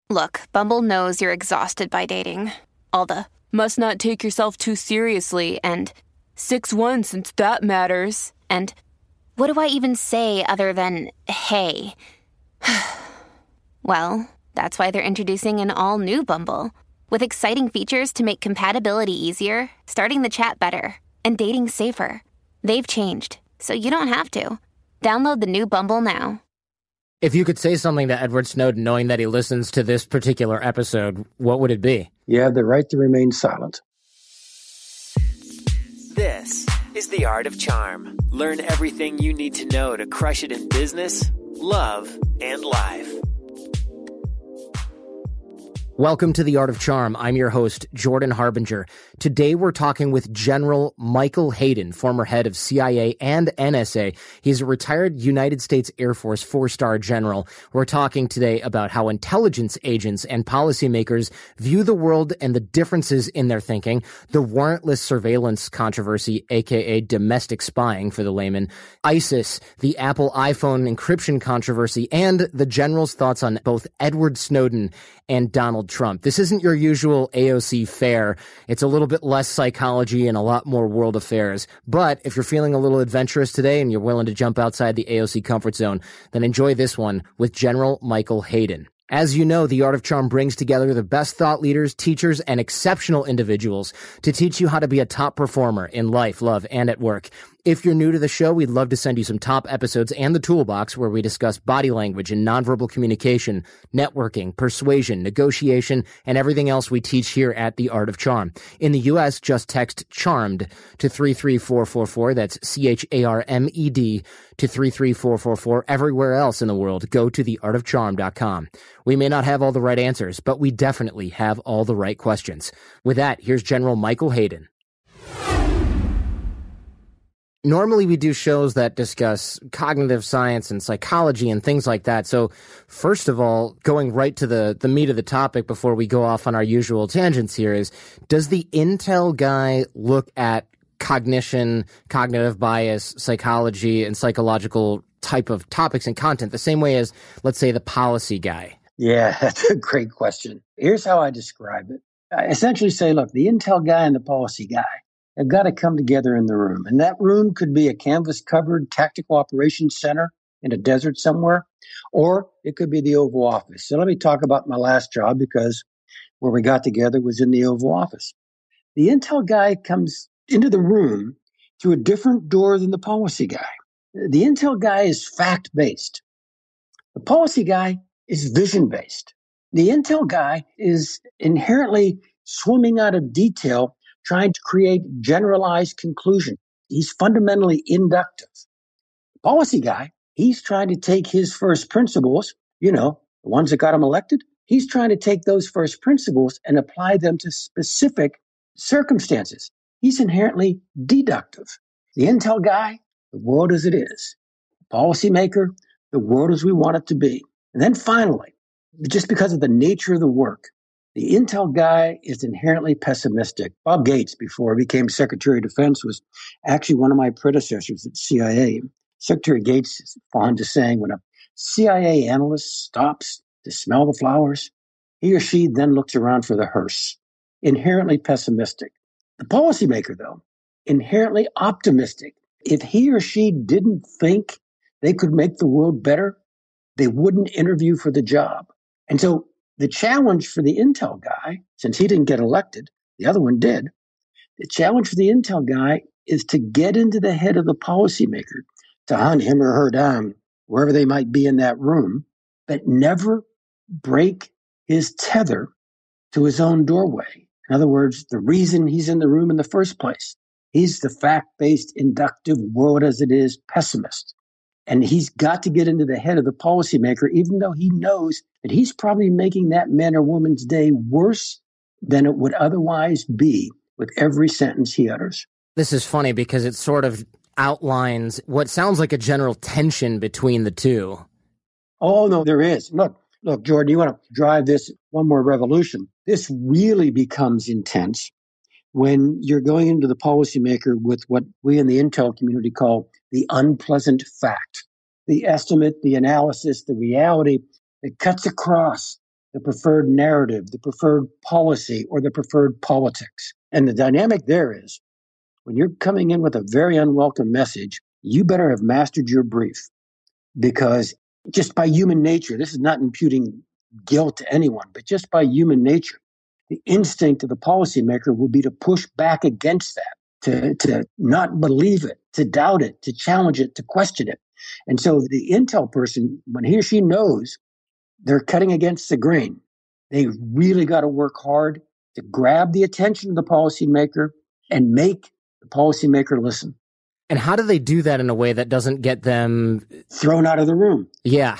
Look, Bumble knows you're exhausted by dating. All the must not take yourself too seriously and 6'1" since that matters. And what do I even say other than hey? Well, that's why they're introducing an all-new Bumble with exciting features to make compatibility easier, starting the chat better, and dating safer. They've changed, so you don't have to. Download the new Bumble now. If you could say something to Edward Snowden knowing that he listens to this particular episode, what would it be? You have the right to remain silent. This is The Art of Charm. Learn everything you need to know to crush it in business, love, and life. Welcome to The Art of Charm. I'm your host, Jordan Harbinger. Today we're talking with General Michael Hayden, former head of CIA and NSA. He's a retired United States Air Force 4-star general. We're talking today about how intelligence agents and policymakers view the world and the differences in their thinking, the warrantless surveillance controversy, aka domestic spying for the layman, ISIS, the Apple iPhone encryption controversy, and the general's thoughts on both Edward Snowden and Donald Trump. This isn't your usual AOC fare. It's a little bit less psychology and a lot more world affairs. But if you're feeling a little adventurous today and you're willing to jump outside the AOC comfort zone, then enjoy this one with General Michael Hayden. As you know, The Art of Charm brings together the best thought leaders, teachers, and exceptional individuals to teach you how to be a top performer in life, love, and at work. If you're new to the show, we'd love to send you some top episodes and the toolbox where we discuss body language and nonverbal communication, networking, persuasion, negotiation, and everything else we teach here at The Art of Charm. In the U.S., just text CHARMED to 33444. That's CHARMED to 33444. Everywhere else in the world, go to theartofcharm.com. We may not have all the right answers, but we definitely have all the right questions. With that, here's General Michael Hayden. Normally we do shows that discuss cognitive science and psychology and things like that. So first of all, going right to the meat of the topic before we go off on our usual tangents here is, does the Intel guy look at cognition, cognitive bias, psychology, and psychological type of topics and content the same way as, let's say, the policy guy? Yeah, that's a great question. Here's how I describe it. I essentially say, look, the Intel guy and the policy guy have got to come together in the room. And that room could be a canvas-covered tactical operations center in a desert somewhere, or it could be the Oval Office. So let me talk about my last job, because where we got together was in the Oval Office. The Intel guy comes into the room through a different door than the policy guy. The Intel guy is fact-based. The policy guy is vision-based. The Intel guy is inherently swimming out of detail, trying to create generalized conclusion. He's fundamentally inductive. The policy guy, he's trying to take his first principles, the ones that got him elected. He's trying to take those first principles and apply them to specific circumstances. He's inherently deductive. The Intel guy, the world as it is. The policymaker, the world as we want it to be. And then finally, just because of the nature of the work, the Intel guy is inherently pessimistic. Bob Gates, before he became Secretary of Defense, was actually one of my predecessors at CIA. Secretary Gates is fond of saying, when a CIA analyst stops to smell the flowers, he or she then looks around for the hearse. Inherently pessimistic. The policymaker, though, inherently optimistic. If he or she didn't think they could make the world better, they wouldn't interview for the job. And so the challenge for the Intel guy, since he didn't get elected, the other one did, the challenge for the Intel guy is to get into the head of the policymaker, to hunt him or her down wherever they might be in that room, but never break his tether to his own doorway. In other words, the reason he's in the room in the first place. He's the fact-based, inductive, world as it is pessimist. And he's got to get into the head of the policymaker, even though he knows that he's probably making that man or woman's day worse than it would otherwise be with every sentence he utters. This is funny because it sort of outlines what sounds like a general tension between the two. Oh, no, there is. Look, Jordan, you want to drive this one more revolution. This really becomes intense when you're going into the policymaker with what we in the Intel community call the unpleasant fact, the estimate, the analysis, the reality that cuts across the preferred narrative, the preferred policy, or the preferred politics. And the dynamic there is when you're coming in with a very unwelcome message, you better have mastered your brief, because just by human nature, this is not imputing guilt to anyone, but just by human nature, the instinct of the policymaker will be to push back against that, to not believe it, to doubt it, to challenge it, to question it. And so the intel person, when he or she knows they're cutting against the grain, they really got to work hard to grab the attention of the policymaker and make the policymaker listen. And how do they do that in a way that doesn't get them thrown out of the room? Yeah.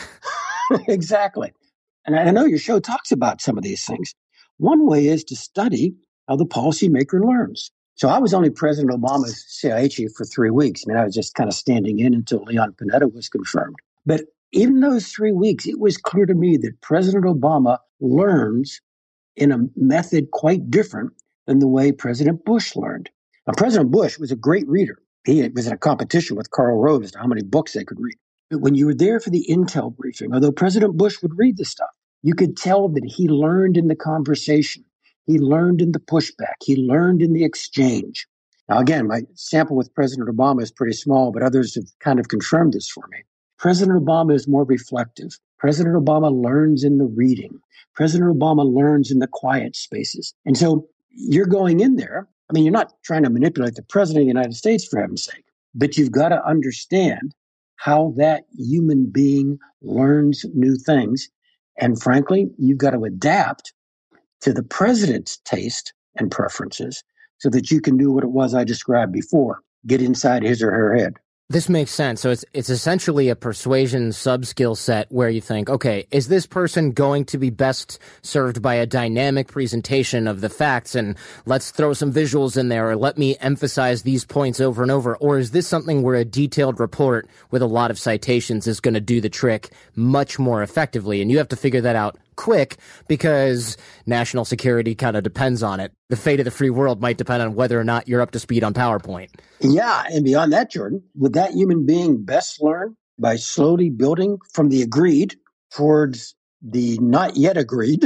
Exactly. And I know your show talks about some of these things. One way is to study how the policymaker learns. So I was only President Obama's CIA chief for 3 weeks. I mean, I was just kind of standing in until Leon Panetta was confirmed. But in those 3 weeks, it was clear to me that President Obama learns in a method quite different than the way President Bush learned. Now, President Bush was a great reader. He was in a competition with Karl Rove as to how many books they could read. But when you were there for the intel briefing, although President Bush would read the stuff, you could tell that he learned in the conversation. He learned in the pushback. He learned in the exchange. Now, again, my sample with President Obama is pretty small, but others have kind of confirmed this for me. President Obama is more reflective. President Obama learns in the reading. President Obama learns in the quiet spaces. And so you're going in there. I mean, you're not trying to manipulate the president of the United States, for heaven's sake, but you've got to understand how that human being learns new things. And frankly, you've got to adapt to the president's taste and preferences so that you can do what it was I described before, get inside his or her head. This makes sense. So it's essentially a persuasion sub-skill set where you think, okay, is this person going to be best served by a dynamic presentation of the facts, and let's throw some visuals in there, or let me emphasize these points over and over? Or is this something where a detailed report with a lot of citations is going to do the trick much more effectively? And you have to figure that out quick because national security kind of depends on it. The fate of the free world might depend on whether or not you're up to speed on PowerPoint. Yeah, and beyond that, Jordan, would that human being best learn by slowly building from the agreed towards the not yet agreed?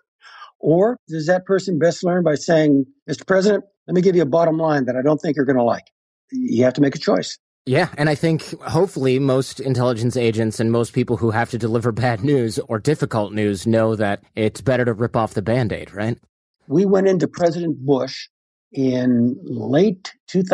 Or does that person best learn by saying, Mr. President, let me give you a bottom line that I don't think you're going to like? You have to make a choice. Yeah, and I think hopefully most intelligence agents and most people who have to deliver bad news or difficult news know that it's better to rip off the Band-Aid, right? We went into President Bush in late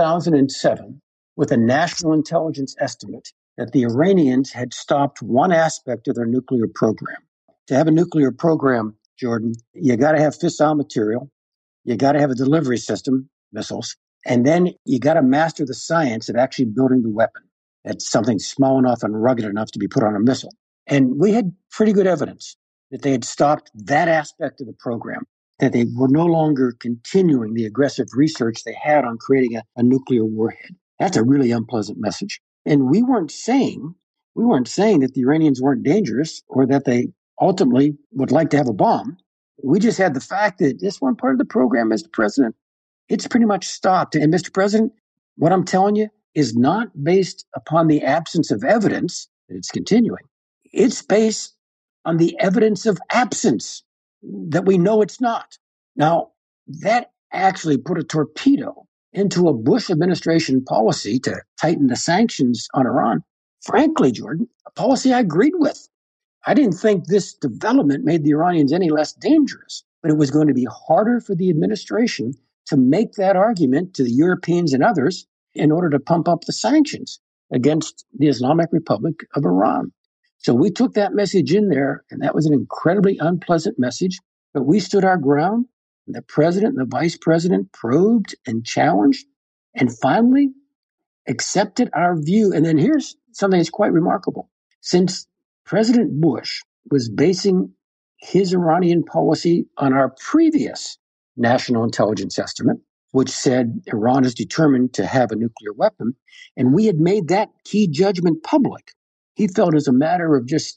2007 with a national intelligence estimate that the Iranians had stopped one aspect of their nuclear program. To have a nuclear program, Jordan, you got to have fissile material. You got to have a delivery system, missiles. And then you got to master the science of actually building the weapon. That's something small enough and rugged enough to be put on a missile. And we had pretty good evidence that they had stopped that aspect of the program, that they were no longer continuing the aggressive research they had on creating a nuclear warhead. That's a really unpleasant message. And we weren't saying that the Iranians weren't dangerous or that they ultimately would like to have a bomb. We just had the fact that this one part of the program, Mr. President, it's pretty much stopped. And Mr. President, what I'm telling you is not based upon the absence of evidence that it's continuing. It's based on the evidence of absence that we know it's not. Now, that actually put a torpedo into a Bush administration policy to tighten the sanctions on Iran. Frankly, Jordan, a policy I agreed with. I didn't think this development made the Iranians any less dangerous, but it was going to be harder for the administration to make that argument to the Europeans and others in order to pump up the sanctions against the Islamic Republic of Iran. So we took that message in there, and that was an incredibly unpleasant message, but we stood our ground. The president and the vice president probed and challenged and finally accepted our view. And then here's something that's quite remarkable. Since President Bush was basing his Iranian policy on our previous national intelligence estimate, which said Iran is determined to have a nuclear weapon, and we had made that key judgment public. He felt as a matter of just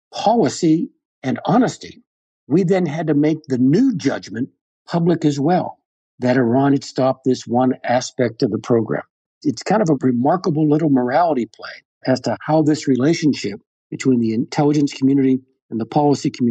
policy and honesty, we then had to make the new judgment public as well, that Iran had stopped this one aspect of the program. It's kind of a remarkable little morality play as to how this relationship between the intelligence community and the policy community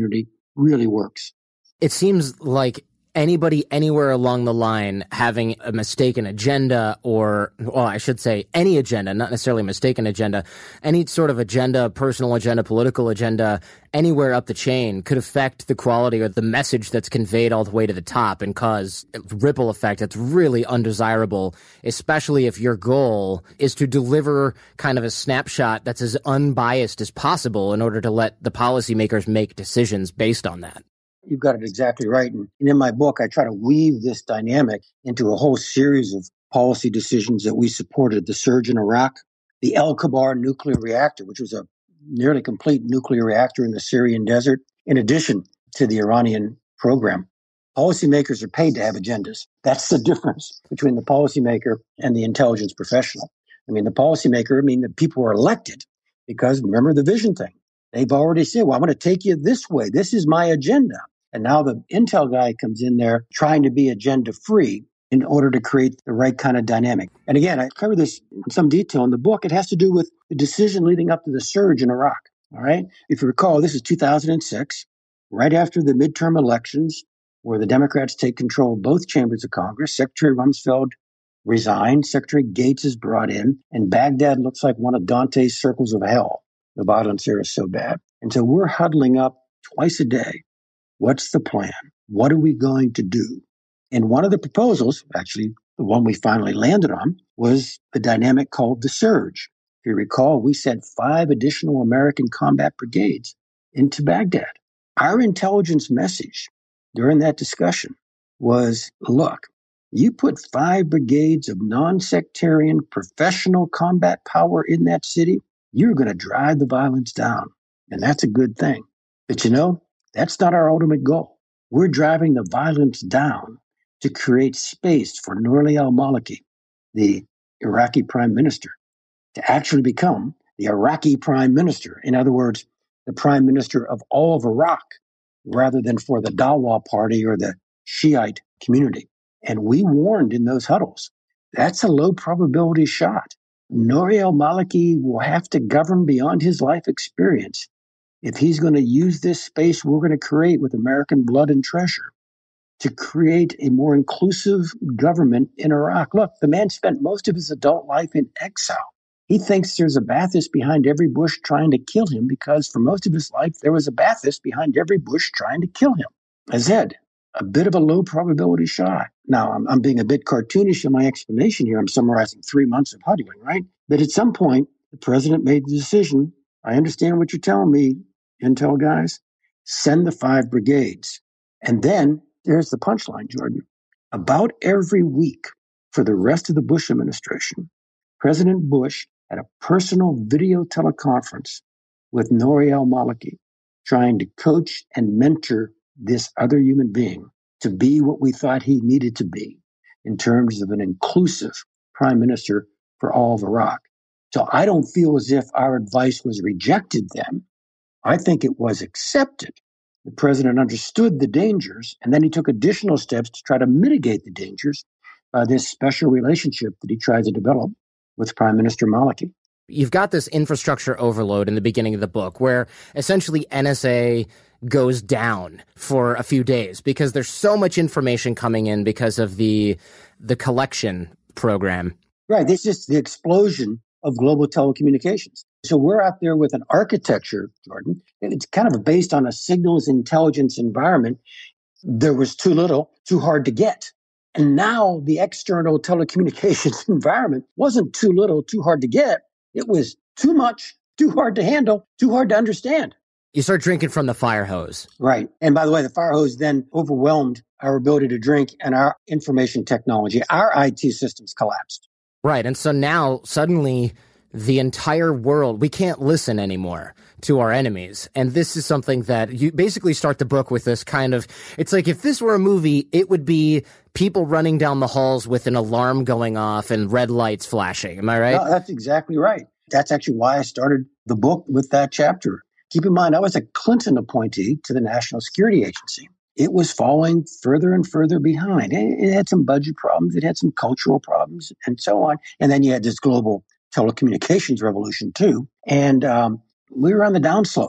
really works. It seems like anybody anywhere along the line having a mistaken agenda, or, well, I should say any agenda, not necessarily a mistaken agenda, any sort of agenda, personal agenda, political agenda, anywhere up the chain could affect the quality or the message that's conveyed all the way to the top and cause a ripple effect that's really undesirable, especially if your goal is to deliver kind of a snapshot that's as unbiased as possible in order to let the policymakers make decisions based on that. You've got it exactly right. And in my book, I try to weave this dynamic into a whole series of policy decisions that we supported. The surge in Iraq, the El Kabar nuclear reactor, which was a nearly complete nuclear reactor in the Syrian desert, in addition to the Iranian program. Policymakers are paid to have agendas. That's the difference between the policymaker and the intelligence professional. I mean, the policymaker, the people are elected because, remember the vision thing. They've already said, well, I'm going to take you this way. This is my agenda. And now the intel guy comes in there trying to be agenda free in order to create the right kind of dynamic. And again, I cover this in some detail in the book. It has to do with the decision leading up to the surge in Iraq. All right. If you recall, this is 2006, right after the midterm elections, where the Democrats take control of both chambers of Congress. Secretary Rumsfeld resigned. Secretary Gates is brought in, and Baghdad looks like one of Dante's circles of hell. The violence there is so bad. And so we're huddling up twice a day. What's the plan? What are we going to do? And one of the proposals, actually the one we finally landed on, was the dynamic called the surge. If you recall, we sent 5 additional American combat brigades into Baghdad. Our intelligence message during that discussion was, look, you put 5 brigades of non-sectarian professional combat power in that city, you're going to drive the violence down. And that's a good thing. But that's not our ultimate goal. We're driving the violence down to create space for Nouri al-Maliki, the Iraqi prime minister, to actually become the Iraqi prime minister. In other words, the prime minister of all of Iraq, rather than for the Dawa party or the Shiite community. And we warned in those huddles, that's a low probability shot. Nouri al-Maliki will have to govern beyond his life experience if he's going to use this space we're going to create with American blood and treasure to create a more inclusive government in Iraq. Look, the man spent most of his adult life in exile. He thinks there's a Ba'athist behind every bush trying to kill him because for most of his life, there was a Ba'athist behind every bush trying to kill him. As Ed, a bit of a low probability shot. Now, I'm being a bit cartoonish in my explanation here. I'm summarizing 3 months of huddling, right? But at some point, the president made the decision. I understand what you're telling me, intel guys. Send the 5 brigades. And then there's the punchline, Jordan. About every week for the rest of the Bush administration, President Bush had a personal video teleconference with Nouri al-Maliki, trying to coach and mentor this other human being to be what we thought he needed to be in terms of an inclusive prime minister for all of Iraq. So I don't feel as if our advice was rejected then. I think it was accepted. The president understood the dangers, and then he took additional steps to try to mitigate the dangers by this special relationship that he tried to develop with Prime Minister Maliki. You've got this infrastructure overload in the beginning of the book where essentially NSA goes down for a few days because there's so much information coming in because of the collection program. Right. It's just the explosion of global telecommunications. So we're out there with an architecture, Jordan, and it's kind of based on a signals intelligence environment. There was too little, too hard to get. And now the external telecommunications environment wasn't too little, too hard to get. It was too much, too hard to handle, too hard to understand. You start drinking from the fire hose. Right. And by the way, the fire hose then overwhelmed our ability to drink, and our information technology, our IT systems collapsed. Right. And so now suddenly the entire world, we can't listen anymore to our enemies. And this is something that you basically start the book with this kind of, it's like if this were a movie, it would be people running down the halls with an alarm going off and red lights flashing. Am I right? No, that's exactly right. That's actually why I started the book with that chapter. Keep in mind, I was a Clinton appointee to the National Security Agency. It was falling further and further behind. It had some budget problems. It had some cultural problems and so on. And then you had this global telecommunications revolution too. And we were on the downslope.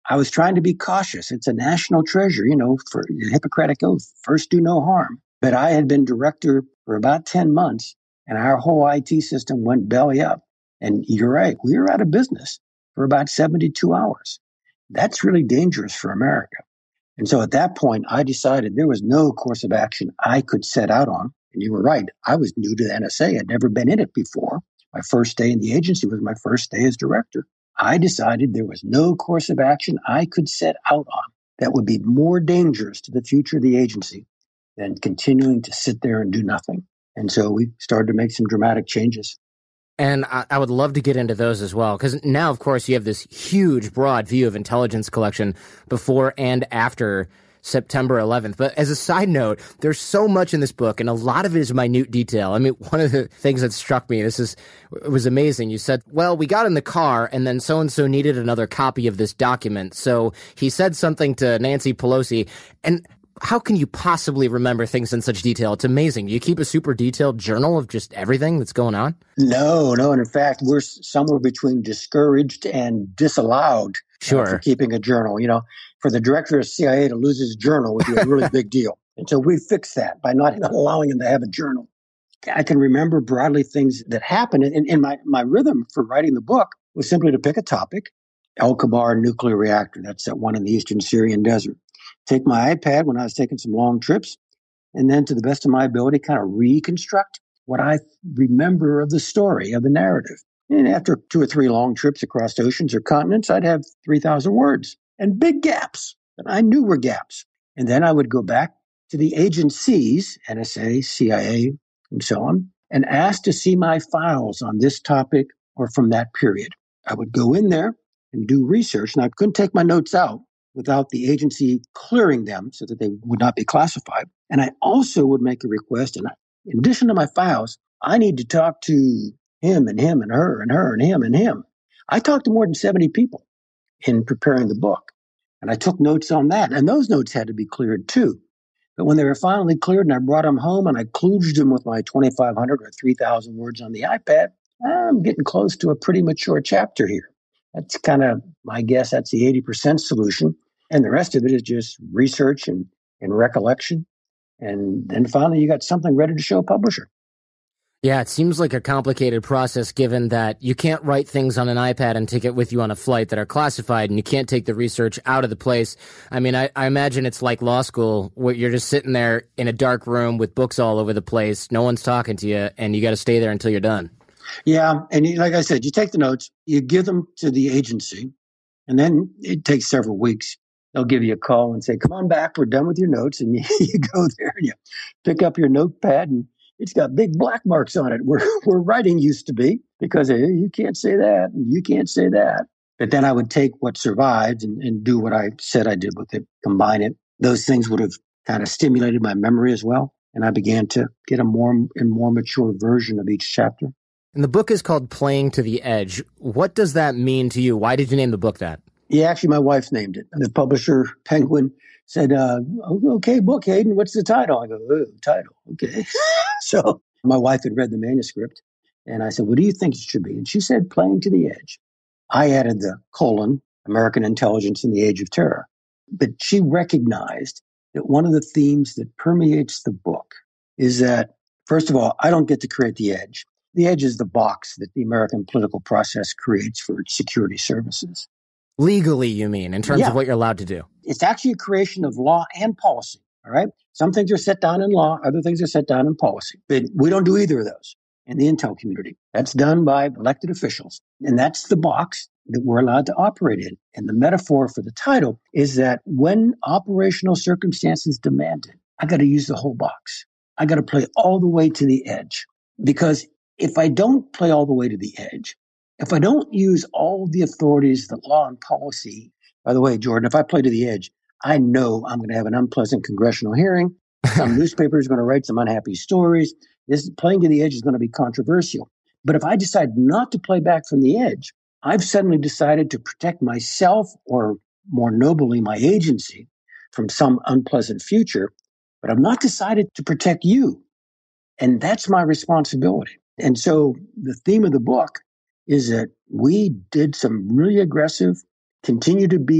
I was trying to be cautious. It's a national treasure, for the Hippocratic Oath, first do no harm. But I had been director for about 10 months, and our whole IT system went belly up. And you're right, we were out of business for about 72 hours. That's really dangerous for America. And so at that point, I decided there was no course of action I could set out on. And you were right. I was new to the NSA. I'd never been in it before. My first day in the agency was my first day as director. I decided there was no course of action I could set out on that would be more dangerous to the future of the agency than continuing to sit there and do nothing. And so we started to make some dramatic changes. And I would love to get into those as well, because now, of course, you have this huge, broad view of intelligence collection before and after September 11th. But as a side note, there's so much in this book, and a lot of it is minute detail. I mean, one of the things that struck me, it was amazing. You said, well, we got in the car, and then so-and-so needed another copy of this document. So he said something to Nancy Pelosi, and how can you possibly remember things in such detail? It's amazing. You keep a super detailed journal of just everything that's going on? No. And in fact, we're somewhere between discouraged and disallowed for keeping a journal. For the director of CIA to lose his journal would be a really big deal. And so we fixed that by not allowing him to have a journal. I can remember broadly things that happened. And my rhythm for writing the book was simply to pick a topic, El Kabar nuclear reactor. That's that one in the eastern Syrian desert. Take my iPad when I was taking some long trips, and then to the best of my ability, kind of reconstruct what I remember of the story, of the narrative. And after 2 or 3 long trips across oceans or continents, I'd have 3,000 words and big gaps that I knew were gaps. And then I would go back to the agencies, NSA, CIA, and so on, and ask to see my files on this topic or from that period. I would go in there and do research, and I couldn't take my notes out without the agency clearing them so that they would not be classified. And I also would make a request, and in addition to my files, I need to talk to him and him and her and her and him and him. I talked to more than 70 people in preparing the book, and I took notes on that. And those notes had to be cleared too. But when they were finally cleared and I brought them home and I kludged them with my 2,500 or 3,000 words on the iPad, I'm getting close to a pretty mature chapter here. That's kind of my guess. That's the 80% solution. And the rest of it is just research and recollection. And then finally, you got something ready to show a publisher. Yeah, it seems like a complicated process given that you can't write things on an iPad and take it with you on a flight that are classified, and you can't take the research out of the place. I mean, I imagine it's like law school where you're just sitting there in a dark room with books all over the place. No one's talking to you, and you got to stay there until you're done. Yeah, and like I said, you take the notes, you give them to the agency, and then it takes several weeks. They'll give you a call and say, come on back, we're done with your notes. And you go there and you pick up your notepad, and it's got big black marks on it where writing used to be, because you can't say that and you can't say that. But then I would take what survived and do what I said I did with it, combine it. Those things would have kind of stimulated my memory as well. And I began to get a more and more mature version of each chapter. And the book is called Playing to the Edge. What does that mean to you? Why did you name the book that? Yeah, actually, my wife named it. The publisher, Penguin, said, okay, book, Hayden, what's the title? I go, title, okay. So my wife had read the manuscript, and I said, what do you think it should be? And she said, Playing to the Edge. I added the : American Intelligence in the Age of Terror. But she recognized that one of the themes that permeates the book is that, first of all, I don't get to create the edge. The edge is the box that the American political process creates for its security services. Legally, you mean, in terms of what you're allowed to do? It's actually a creation of law and policy, all right? Some things are set down in law, other things are set down in policy. But we don't do either of those in the intel community. That's done by elected officials. And that's the box that we're allowed to operate in. And the metaphor for the title is that when operational circumstances demand it, I got to use the whole box. I got to play all the way to the edge. Because if I don't play all the way to the edge, if I don't use all the authorities, the law and policy, by the way, Jordan, if I play to the edge, I know I'm going to have an unpleasant congressional hearing. Some newspaper is going to write some unhappy stories. This playing to the edge is going to be controversial. But if I decide not to play back from the edge, I've suddenly decided to protect myself, or more nobly, my agency, from some unpleasant future. But I've not decided to protect you. And that's my responsibility. And so the theme of the book is that we did some really aggressive, continue to be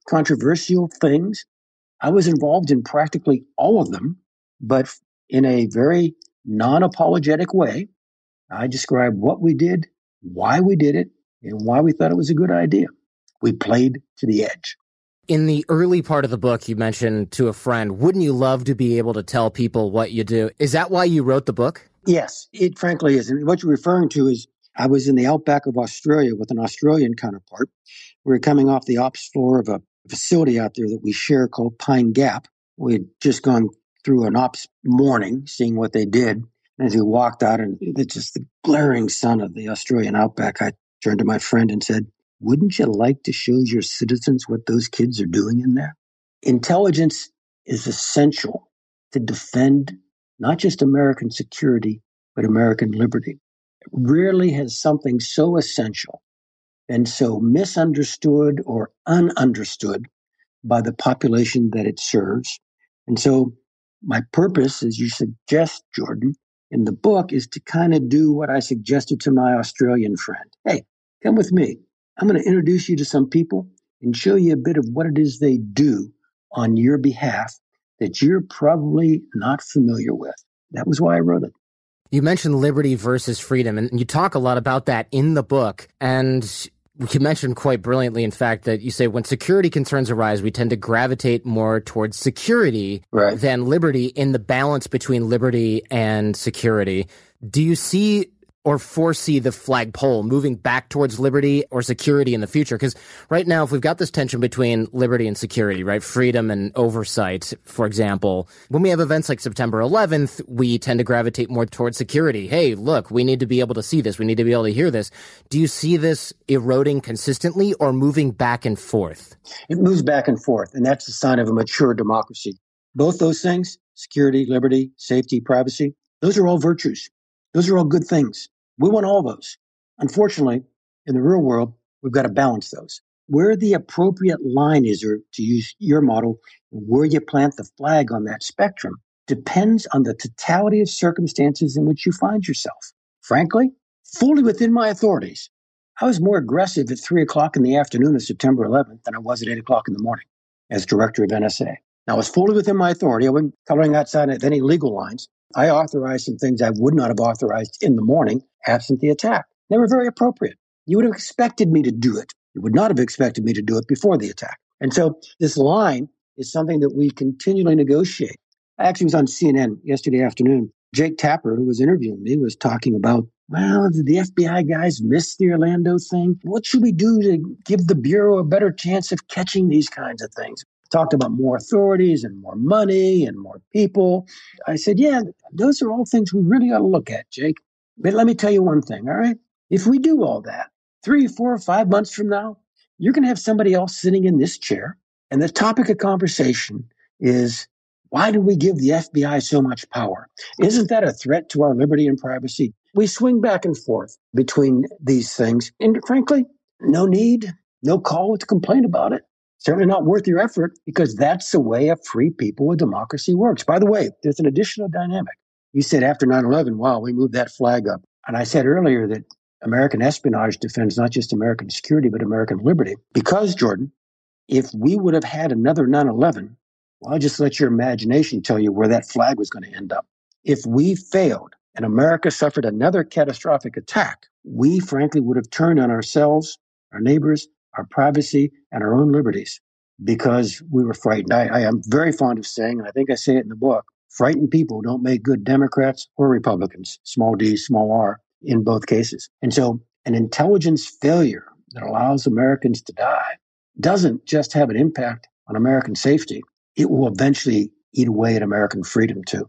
controversial things. I was involved in practically all of them, but in a very non-apologetic way. I described what we did, why we did it, and why we thought it was a good idea. We played to the edge. In the early part of the book, you mentioned to a friend, wouldn't you love to be able to tell people what you do? Is that why you wrote the book? Yes, it frankly is. And what you're referring to is I was in the outback of Australia with an Australian counterpart. We were coming off the ops floor of a facility out there that we share called Pine Gap. We had just gone through an ops morning, seeing what they did. And as we walked out, and it's just the glaring sun of the Australian outback, I turned to my friend and said, wouldn't you like to show your citizens what those kids are doing in there? Intelligence is essential to defend not just American security, but American liberty. Rarely has something so essential and so misunderstood or ununderstood by the population that it serves. And so my purpose, as you suggest, Jordan, in the book is to kind of do what I suggested to my Australian friend. Hey, come with me. I'm going to introduce you to some people and show you a bit of what it is they do on your behalf that you're probably not familiar with. That was why I wrote it. You mentioned liberty versus freedom, and you talk a lot about that in the book. And you mentioned quite brilliantly, in fact, that you say when security concerns arise, we tend to gravitate more towards security than liberty in the balance between liberty and security. Do you see or foresee the flagpole moving back towards liberty or security in the future? Because right now, if we've got this tension between liberty and security, right, freedom and oversight, for example, when we have events like September 11th, we tend to gravitate more towards security. Hey, look, we need to be able to see this. We need to be able to hear this. Do you see this eroding consistently or moving back and forth? It moves back and forth, and that's the sign of a mature democracy. Both those things, security, liberty, safety, privacy, those are all virtues. Those are all good things. We want all those. Unfortunately, in the real world, we've got to balance those. Where the appropriate line is, or to use your model, where you plant the flag on that spectrum, depends on the totality of circumstances in which you find yourself. Frankly, fully within my authorities, I was more aggressive at 3 o'clock in the afternoon of September 11th than I was at 8 o'clock in the morning as director of NSA. Now, I was fully within my authority. I wasn't coloring outside of any legal lines. I authorized some things I would not have authorized in the morning, absent the attack. They were very appropriate. You would have expected me to do it. You would not have expected me to do it before the attack. And so this line is something that we continually negotiate. I actually was on CNN yesterday afternoon. Jake Tapper, who was interviewing me, was talking about, well, did the FBI guys miss the Orlando thing? What should we do to give the Bureau a better chance of catching these kinds of things? Talked about more authorities and more money and more people. I said, yeah, those are all things we really ought to look at, Jake. But let me tell you one thing, all right? If we do all that, 3, 4, 5 months from now, you're going to have somebody else sitting in this chair. And the topic of conversation is, why do we give the FBI so much power? Isn't that a threat to our liberty and privacy? We swing back and forth between these things. And frankly, no need, no call to complain about it. Certainly not worth your effort, because that's the way a free people, a democracy works. By the way, there's an additional dynamic. You said after 9/11, wow, we moved that flag up. And I said earlier that American espionage defends not just American security, but American liberty. Because, Jordan, if we would have had another 9/11, well, just let your imagination tell you where that flag was going to end up. If we failed and America suffered another catastrophic attack, we frankly would have turned on ourselves, our neighbors, our privacy, and our own liberties because we were frightened. I am very fond of saying, and I think I say it in the book, frightened people don't make good Democrats or Republicans, small d, small r, in both cases. And so an intelligence failure that allows Americans to die doesn't just have an impact on American safety. It will eventually eat away at American freedom, too.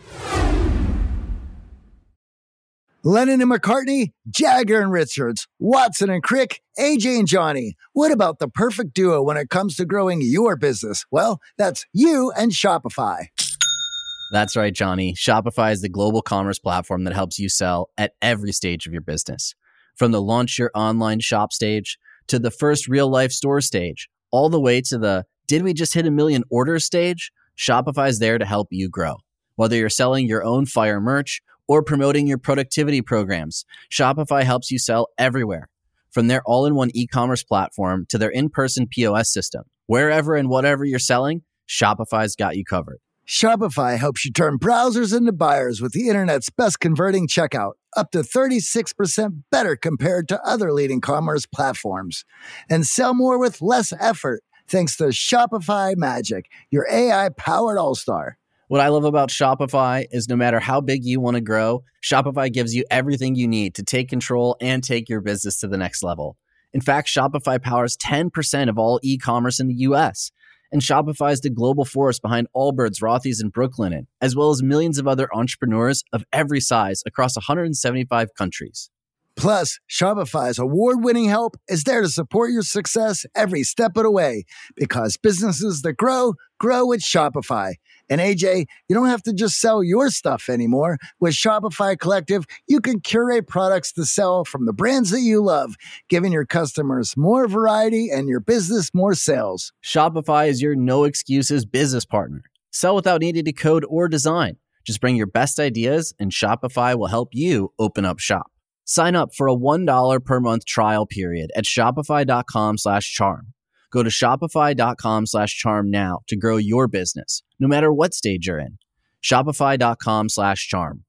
Lennon and McCartney, Jagger and Richards, Watson and Crick, AJ and Johnny. What about the perfect duo when it comes to growing your business? Well, that's you and Shopify. That's right, Johnny. Shopify is the global commerce platform that helps you sell at every stage of your business. From the launch your online shop stage to the first real life store stage, all the way to the did we just hit 1 million orders stage? Shopify is there to help you grow. Whether you're selling your own fire merch or promoting your productivity programs, Shopify helps you sell everywhere. From their all-in-one e-commerce platform to their in-person POS system, Wherever and whatever you're selling, Shopify's got you covered. Shopify helps you turn browsers into buyers with the internet's best converting checkout, up to 36% better compared to other leading commerce platforms. And sell more with less effort thanks to Shopify Magic, your AI-powered all-star. What I love about Shopify is no matter how big you want to grow, Shopify gives you everything you need to take control and take your business to the next level. In fact, Shopify powers 10% of all e-commerce in the U.S., and Shopify is the global force behind Allbirds, Rothy's, and Brooklinen, as well as millions of other entrepreneurs of every size across 175 countries. Plus, Shopify's award-winning help is there to support your success every step of the way, because businesses that grow with Shopify. And AJ, you don't have to just sell your stuff anymore. With Shopify Collective, you can curate products to sell from the brands that you love, giving your customers more variety and your business more sales. Shopify is your no-excuses business partner. Sell without needing to code or design. Just bring your best ideas, and Shopify will help you open up shop. Sign up for a $1 per month trial period at shopify.com/charm. Go to shopify.com/charm now to grow your business, no matter what stage you're in. Shopify.com/charm.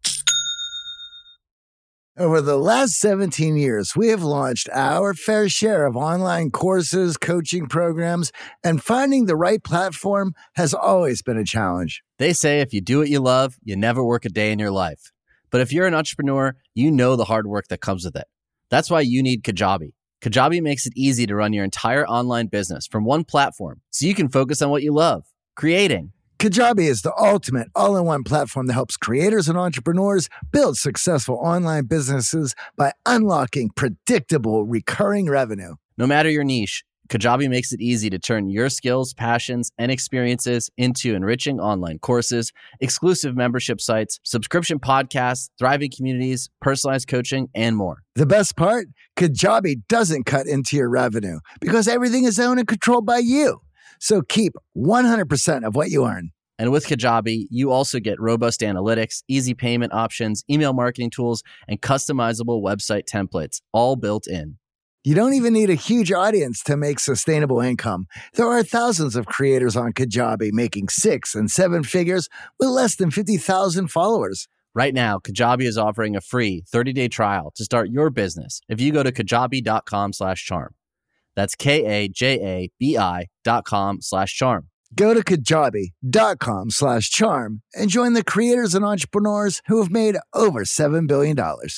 Over the last 17 years, we have launched our fair share of online courses, coaching programs, and finding the right platform has always been a challenge. They say if you do what you love, you never work a day in your life. But if you're an entrepreneur, you know the hard work that comes with it. That's why you need Kajabi. Kajabi makes it easy to run your entire online business from one platform so you can focus on what you love, creating. Kajabi is the ultimate all-in-one platform that helps creators and entrepreneurs build successful online businesses by unlocking predictable, recurring revenue. No matter your niche, Kajabi makes it easy to turn your skills, passions, and experiences into enriching online courses, exclusive membership sites, subscription podcasts, thriving communities, personalized coaching, and more. The best part? Kajabi doesn't cut into your revenue because everything is owned and controlled by you. So keep 100% of what you earn. And with Kajabi, you also get robust analytics, easy payment options, email marketing tools, and customizable website templates, all built in. You don't even need a huge audience to make sustainable income. There are thousands of creators on Kajabi making 6 and 7 figures with less than 50,000 followers. Right now, Kajabi is offering a free 30-day trial to start your business if you go to kajabi.com/charm. That's KAJABI.com/charm. Go to kajabi.com/charm and join the creators and entrepreneurs who have made over $7 billion.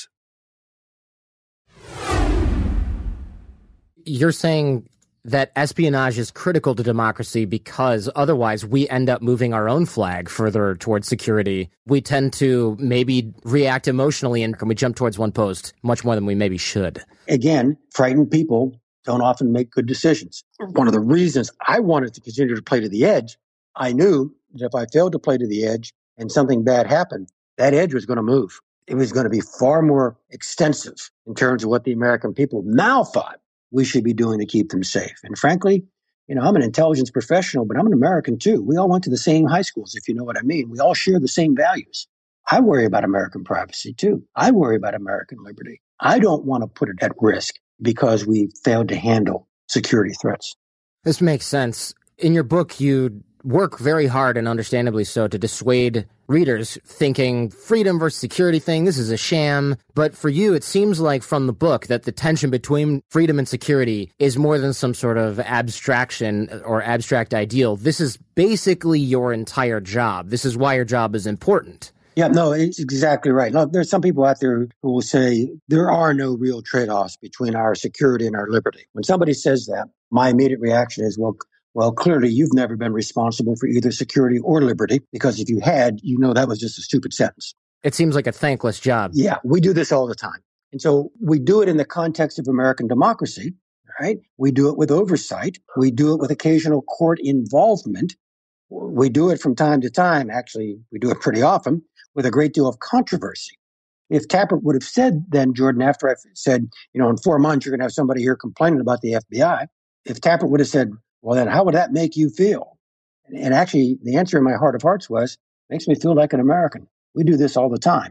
You're saying that espionage is critical to democracy because otherwise we end up moving our own flag further towards security. We tend to maybe react emotionally and we jump towards one post much more than we maybe should. Again, frightened people don't often make good decisions. One of the reasons I wanted to continue to play to the edge, I knew that if I failed to play to the edge and something bad happened, that edge was going to move. It was going to be far more extensive in terms of what the American people now thought we should be doing to keep them safe. And frankly, I'm an intelligence professional, but I'm an American too. We all went to the same high schools, if you know what I mean. We all share the same values. I worry about American privacy too. I worry about American liberty. I don't want to put it at risk because we failed to handle security threats. This makes sense. In your book, you work very hard, and understandably so, to dissuade readers thinking freedom versus security thing, this is a sham. But for you, it seems like from the book that the tension between freedom and security is more than some sort of abstraction or abstract ideal. This is basically your entire job. This is why your job is important. Yeah, no, it's exactly right. Look, there's some people out there who will say there are no real trade-offs between our security and our liberty. When somebody says that, my immediate reaction is, well, clearly you've never been responsible for either security or liberty, because if you had, that was just a stupid sentence. It seems like a thankless job. Yeah, we do this all the time. And so we do it in the context of American democracy, right? We do it with oversight. We do it with occasional court involvement. We do it from time to time. Actually, we do it pretty often with a great deal of controversy. If Tappert would have said then, Jordan, after I said, in 4 months, you're going to have somebody here complaining about the FBI. If Tappert would have said, well, then how would that make you feel? And actually, the answer in my heart of hearts was, makes me feel like an American. We do this all the time.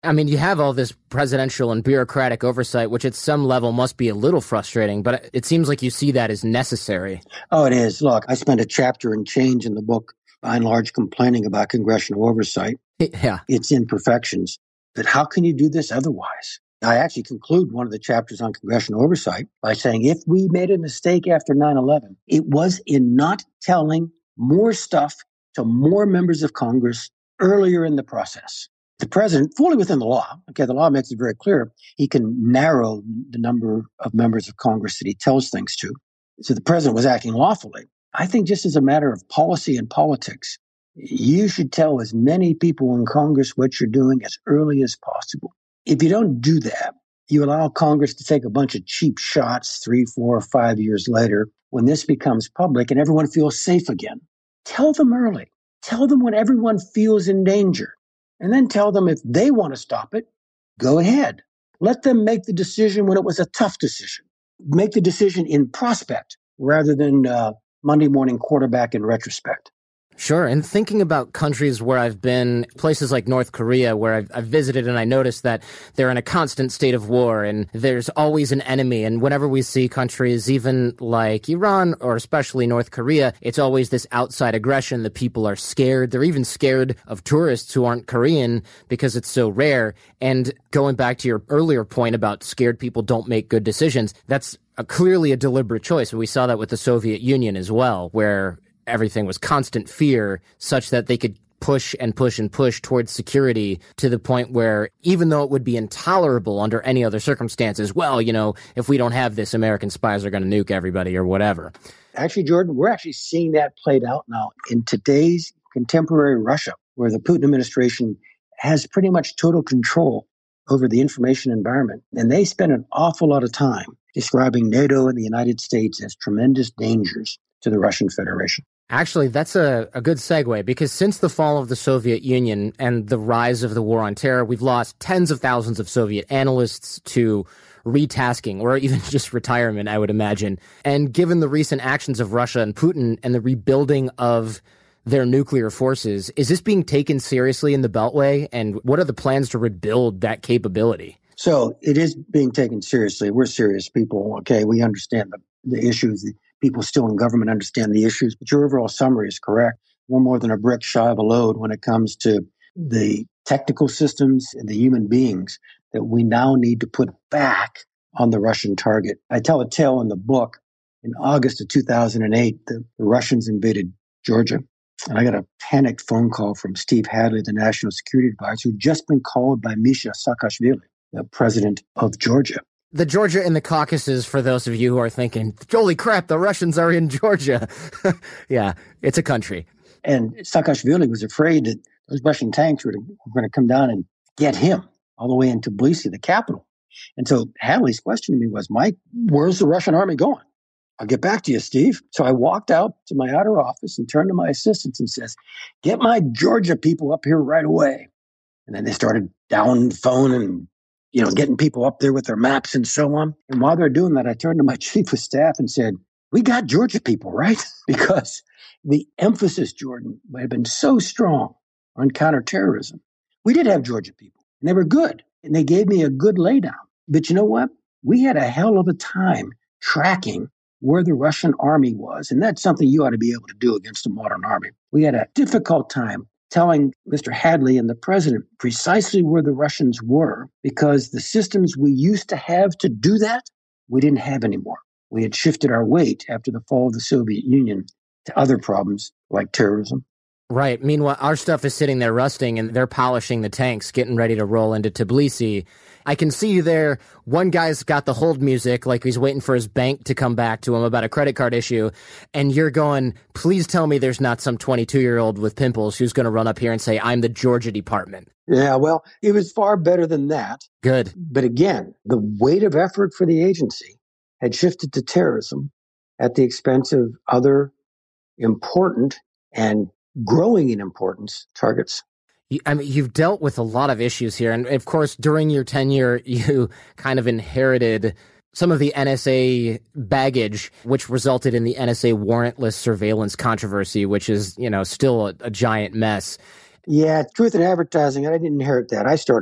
I mean, you have all this presidential and bureaucratic oversight, which at some level must be a little frustrating, but it seems like you see that as necessary. Oh, it is. Look, I spent a chapter and change in the book, by and large, complaining about congressional oversight. Yeah. Its imperfections. But how can you do this otherwise? I actually conclude one of the chapters on congressional oversight by saying if we made a mistake after 9/11, it was in not telling more stuff to more members of Congress earlier in the process. The president, fully within the law, the law makes it very clear, he can narrow the number of members of Congress that he tells things to. So the president was acting lawfully. I think just as a matter of policy and politics, you should tell as many people in Congress what you're doing as early as possible. If you don't do that, you allow Congress to take a bunch of cheap shots 3, 4, or 5 years later when this becomes public and everyone feels safe again. Tell them early. Tell them when everyone feels in danger. And then tell them if they want to stop it, go ahead. Let them make the decision when it was a tough decision. Make the decision in prospect rather than Monday morning quarterback in retrospect. Sure. And thinking about countries where I've been, places like North Korea, where I've visited and I noticed that they're in a constant state of war and there's always an enemy. And whenever we see countries, even like Iran or especially North Korea, it's always this outside aggression. The people are scared. They're even scared of tourists who aren't Korean because it's so rare. And going back to your earlier point about scared people don't make good decisions, that's clearly a deliberate choice. We saw that with the Soviet Union as well, where everything was constant fear such that they could push and push and push towards security to the point where even though it would be intolerable under any other circumstances, well, if we don't have this, American spies are going to nuke everybody or whatever. Actually, Jordan, we're actually seeing that played out now in today's contemporary Russia, where the Putin administration has pretty much total control over the information environment. And they spend an awful lot of time describing NATO and the United States as tremendous dangers to the Russian Federation. Actually, that's a good segue, because since the fall of the Soviet Union and the rise of the war on terror, we've lost tens of thousands of Soviet analysts to retasking or even just retirement, I would imagine. And given the recent actions of Russia and Putin and the rebuilding of their nuclear forces, is this being taken seriously in the Beltway? And what are the plans to rebuild that capability? So it is being taken seriously. We're serious people. Okay, we understand the issues. People still in government understand the issues, but your overall summary is correct. We're more than a brick shy of a load when it comes to the technical systems and the human beings that we now need to put back on the Russian target. I tell a tale in the book. In August of 2008, the Russians invaded Georgia, and I got a panicked phone call from Steve Hadley, the national security advisor, who'd just been called by Misha Saakashvili, the president of Georgia. The Georgia in the Caucasus, for those of you who are thinking, holy crap, the Russians are in Georgia. Yeah, it's a country. And Saakashvili was afraid that those Russian tanks were going to come down and get him all the way into Tbilisi, the capital. And so Hadley's question to me was, Mike, where's the Russian army going? I'll get back to you, Steve. So I walked out to my outer office and turned to my assistants and says, get my Georgia people up here right away. And then they started down the phone and getting people up there with their maps and so on. And while they're doing that, I turned to my chief of staff and said, we got Georgia people, right? Because the emphasis, Jordan, had been so strong on counterterrorism. We did have Georgia people, and they were good. And they gave me a good laydown. But you know what? We had a hell of a time tracking where the Russian army was. And that's something you ought to be able to do against a modern army. We had a difficult time telling Mr. Hadley and the president precisely where the Russians were, because the systems we used to have to do that, we didn't have anymore. We had shifted our weight after the fall of the Soviet Union to other problems like terrorism. Right. Meanwhile, our stuff is sitting there rusting and they're polishing the tanks, getting ready to roll into Tbilisi. I can see you there. One guy's got the hold music, like he's waiting for his bank to come back to him about a credit card issue. And you're going, please tell me there's not some 22-year-old with pimples who's going to run up here and say, I'm the Georgia department. Yeah, well, it was far better than that. Good. But again, the weight of effort for the agency had shifted to terrorism at the expense of other important and growing in importance targets. I mean, you've dealt with a lot of issues here. And of course, during your tenure, you kind of inherited some of the NSA baggage, which resulted in the NSA warrantless surveillance controversy, which is, still a giant mess. Yeah, truth in advertising, I didn't inherit that. I started that.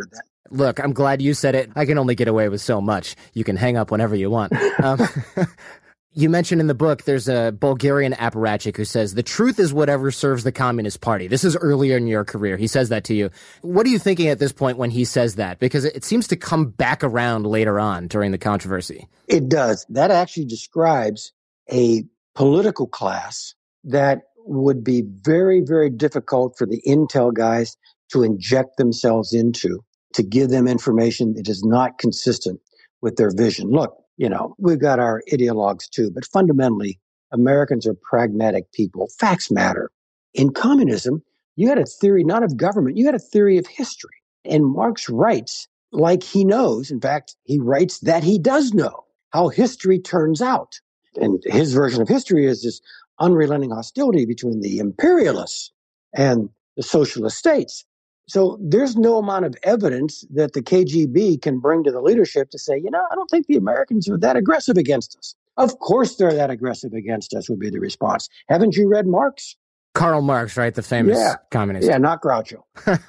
Look, I'm glad you said it. I can only get away with so much. You can hang up whenever you want. You mentioned in the book, there's a Bulgarian apparatchik who says, the truth is whatever serves the Communist Party. This is earlier in your career. He says that to you. What are you thinking at this point when he says that? Because it seems to come back around later on during the controversy. It does. That actually describes a political class that would be very, very difficult for the intel guys to inject themselves into, to give them information that is not consistent with their vision. Look, we've got our ideologues too, but fundamentally, Americans are pragmatic people. Facts matter. In communism, you had a theory not of government, you had a theory of history. And Marx writes like he knows. In fact, he writes that he does know how history turns out. And his version of history is this unrelenting hostility between the imperialists and the socialist states. So there's no amount of evidence that the KGB can bring to the leadership to say, I don't think the Americans are that aggressive against us. Of course they're that aggressive against us, would be the response. Haven't you read Marx? Karl Marx, right? The famous communist. Yeah, not Groucho.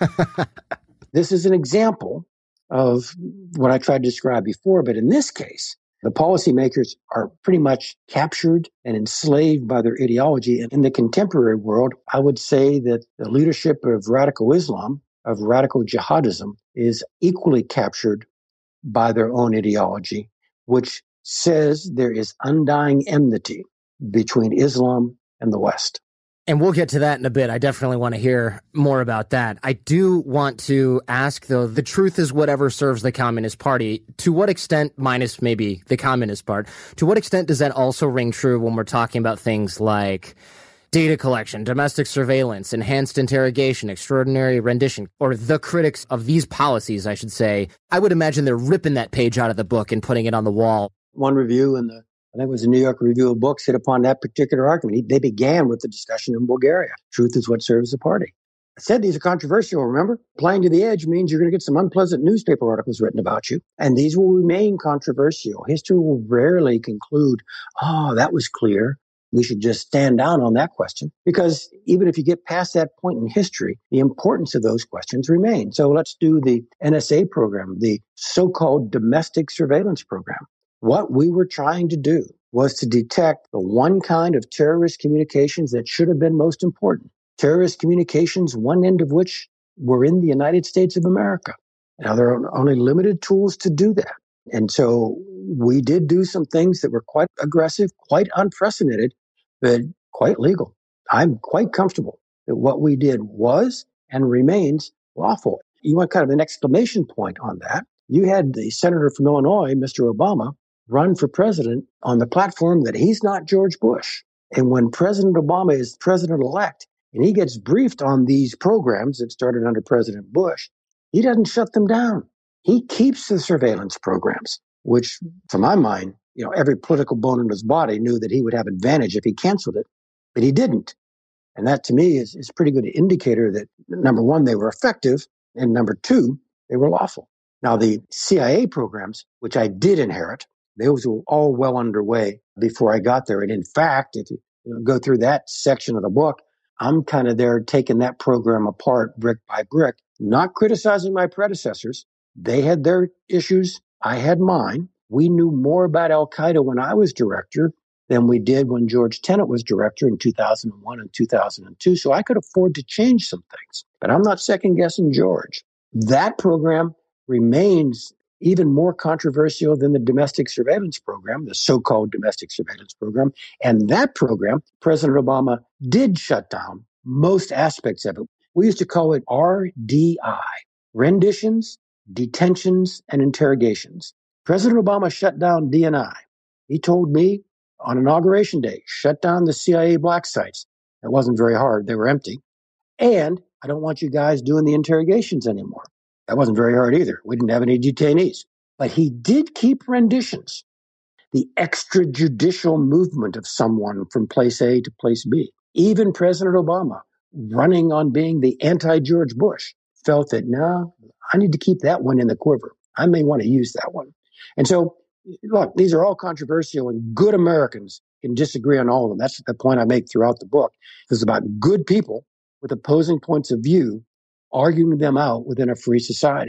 This is an example of what I tried to describe before, but in this case, the policymakers are pretty much captured and enslaved by their ideology. And in the contemporary world, I would say that the leadership of radical Islam, of radical jihadism, is equally captured by their own ideology, which says there is undying enmity between Islam and the West. And we'll get to that in a bit. I definitely want to hear more about that. I do want to ask, though, the truth is whatever serves the Communist Party. To what extent, minus maybe the communist part, to what extent does that also ring true when we're talking about things like data collection, domestic surveillance, enhanced interrogation, extraordinary rendition, or the critics of these policies, I should say? I would imagine they're ripping that page out of the book and putting it on the wall. One review I think it was the New York Review of Books, hit upon that particular argument. They began with the discussion in Bulgaria. Truth is what serves the party. I said these are controversial, remember? Playing to the edge means you're going to get some unpleasant newspaper articles written about you, and these will remain controversial. History will rarely conclude, that was clear. We should just stand down on that question, because even if you get past that point in history, the importance of those questions remain. So let's do the NSA program, the so-called domestic surveillance program. What we were trying to do was to detect the one kind of terrorist communications that should have been most important. Terrorist communications, one end of which were in the United States of America. Now, there are only limited tools to do that. And so we did do some things that were quite aggressive, quite unprecedented, but quite legal. I'm quite comfortable that what we did was and remains lawful. You want kind of an exclamation point on that. You had the senator from Illinois, Mr. Obama, run for president on the platform that he's not George Bush. And when President Obama is president-elect and he gets briefed on these programs that started under President Bush, he doesn't shut them down. He keeps the surveillance programs, which, to my mind, every political bone in his body knew that he would have advantage if he canceled it, but he didn't. And that, to me, is a pretty good indicator that, number one, they were effective, and number two, they were lawful. Now, the CIA programs, which I did inherit, those were all well underway before I got there. And in fact, if you go through that section of the book, I'm kind of there taking that program apart brick by brick, not criticizing my predecessors. They had their issues. I had mine. We knew more about Al-Qaeda when I was director than we did when George Tenet was director in 2001 and 2002. So I could afford to change some things, but I'm not second guessing George. That program remains even more controversial than the domestic surveillance program, the so-called domestic surveillance program. And that program, President Obama did shut down most aspects of it. We used to call it RDI, renditions, detentions, and interrogations. President Obama shut down DNI. He told me on Inauguration Day, shut down the CIA black sites. It wasn't very hard. They were empty. And I don't want you guys doing the interrogations anymore. That wasn't very hard either. We didn't have any detainees. But he did keep renditions, the extrajudicial movement of someone from place A to place B. Even President Obama, running on being the anti-George Bush, felt that, no, I need to keep that one in the quiver. I may want to use that one. And so, look, these are all controversial, and good Americans can disagree on all of them. That's the point I make throughout the book. It's about good people with opposing points of view, arguing them out within a free society.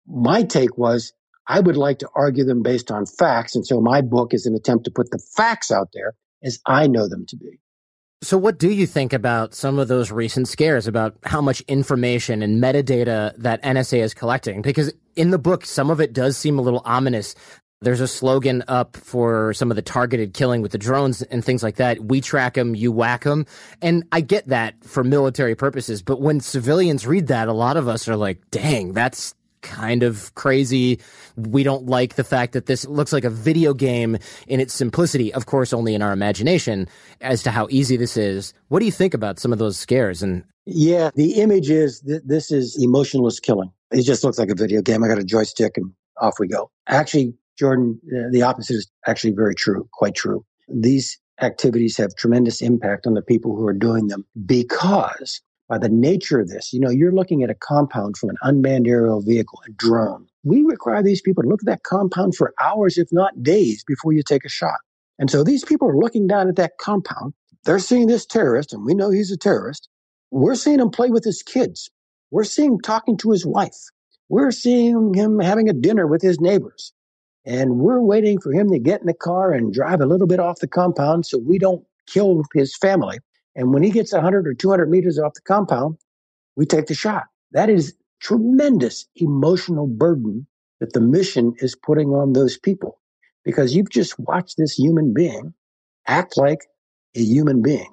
My take was I would like to argue them based on facts. And so my book is an attempt to put the facts out there as I know them to be. So what do you think about some of those recent scares about how much information and metadata that NSA is collecting? Because in the book, some of it does seem a little ominous. There's a slogan up for some of the targeted killing with the drones and things like that. We track them, you whack them. And I get that for military purposes. But when civilians read that, a lot of us are like, dang, that's kind of crazy. We don't like the fact that this looks like a video game in its simplicity, of course, only in our imagination, as to how easy this is. What do you think about some of those scares? And yeah, the image is this is emotionless killing. It just looks like a video game. I got a joystick and off we go. Actually, Jordan, the opposite is actually very true, quite true. These activities have tremendous impact on the people who are doing them because by the nature of this, you're looking at a compound from an unmanned aerial vehicle, a drone. We require these people to look at that compound for hours, if not days, before you take a shot. And so these people are looking down at that compound. They're seeing this terrorist, and we know he's a terrorist. We're seeing him play with his kids. We're seeing him talking to his wife. We're seeing him having a dinner with his neighbors. And we're waiting for him to get in the car and drive a little bit off the compound so we don't kill his family. And when he gets 100 or 200 meters off the compound, we take the shot. That is tremendous emotional burden that the mission is putting on those people because you've just watched this human being act like a human being.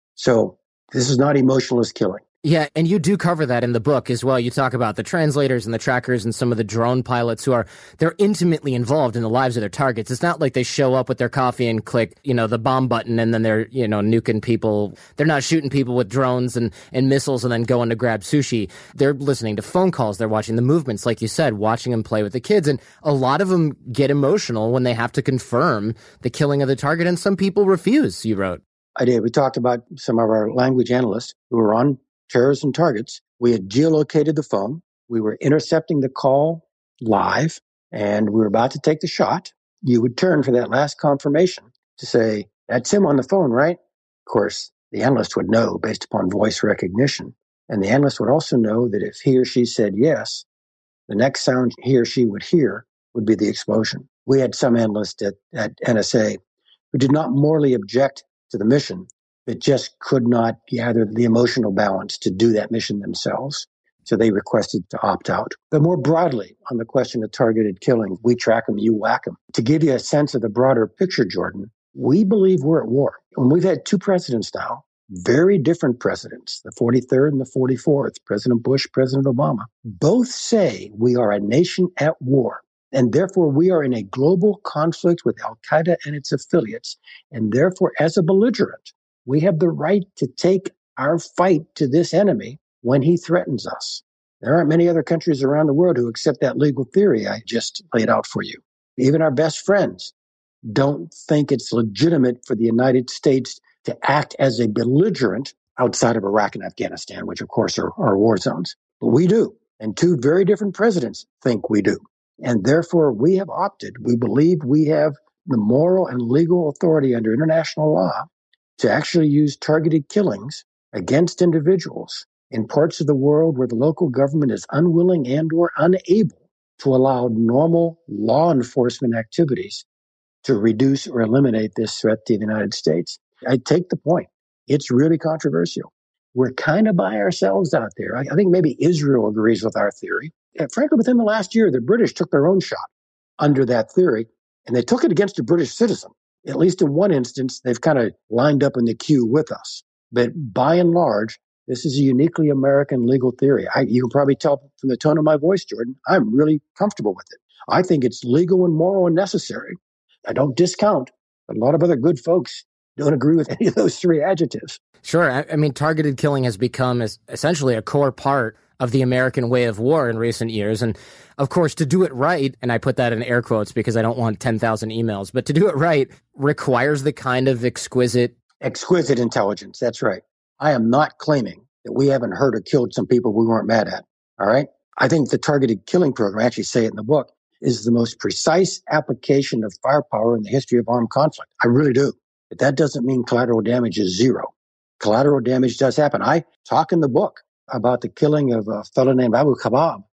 So this is not emotionless killing. yeah, and you do cover that in the book as well. You talk about the translators and the trackers and some of the drone pilots they're intimately involved in the lives of their targets. It's not like they show up with their coffee and click, the bomb button and then they're, nuking people. They're not shooting people with drones and missiles and then going to grab sushi. They're listening to phone calls. They're watching the movements, like you said, watching them play with the kids. And a lot of them get emotional when they have to confirm the killing of the target. And some people refuse, you wrote. I did. We talked about some of our language analysts who were on terrorism targets. We had geolocated the phone. We were intercepting the call live, and we were about to take the shot. You would turn for that last confirmation to say, that's him on the phone, right? Of course, the analyst would know based upon voice recognition. And the analyst would also know that if he or she said yes, the next sound he or she would hear would be the explosion. We had some analysts at NSA who did not morally object to the mission, that just could not gather the emotional balance to do that mission themselves. So they requested to opt out. But more broadly, on the question of targeted killing, we track them, you whack them. To give you a sense of the broader picture, Jordan, we believe we're at war. And we've had two presidents now, very different presidents, the 43rd and the 44th, President Bush, President Obama, both say we are a nation at war. And therefore, we are in a global conflict with al-Qaeda and its affiliates. And therefore, as a belligerent, we have the right to take our fight to this enemy when he threatens us. There aren't many other countries around the world who accept that legal theory I just laid out for you. Even our best friends don't think it's legitimate for the United States to act as a belligerent outside of Iraq and Afghanistan, which of course are war zones. But we do. And two very different presidents think we do. And therefore, we have opted. We believe we have the moral and legal authority under international law to actually use targeted killings against individuals in parts of the world where the local government is unwilling and or unable to allow normal law enforcement activities to reduce or eliminate this threat to the United States. I take the point. It's really controversial. We're kind of by ourselves out there. I think maybe Israel agrees with our theory. And frankly, within the last year, the British took their own shot under that theory, and they took it against a British citizen. At least in one instance, they've kind of lined up in the queue with us. But by and large, this is a uniquely American legal theory. You can probably tell from the tone of my voice, Jordan, I'm really comfortable with it. I think it's legal and moral and necessary. I don't discount, but a lot of other good folks don't agree with any of those three adjectives. Sure. I mean, targeted killing has become essentially a core part of the American way of war in recent years. And of course, to do it right, and I put that in air quotes because I don't want 10,000 emails, but to do it right requires the kind of exquisite intelligence. That's right. I am not claiming that we haven't hurt or killed some people we weren't mad at. All right. I think the targeted killing program, I actually say it in the book, is the most precise application of firepower in the history of armed conflict. I really do. But that doesn't mean collateral damage is zero. Collateral damage does happen. I talk in the book about the killing of a fellow named Abu Khabab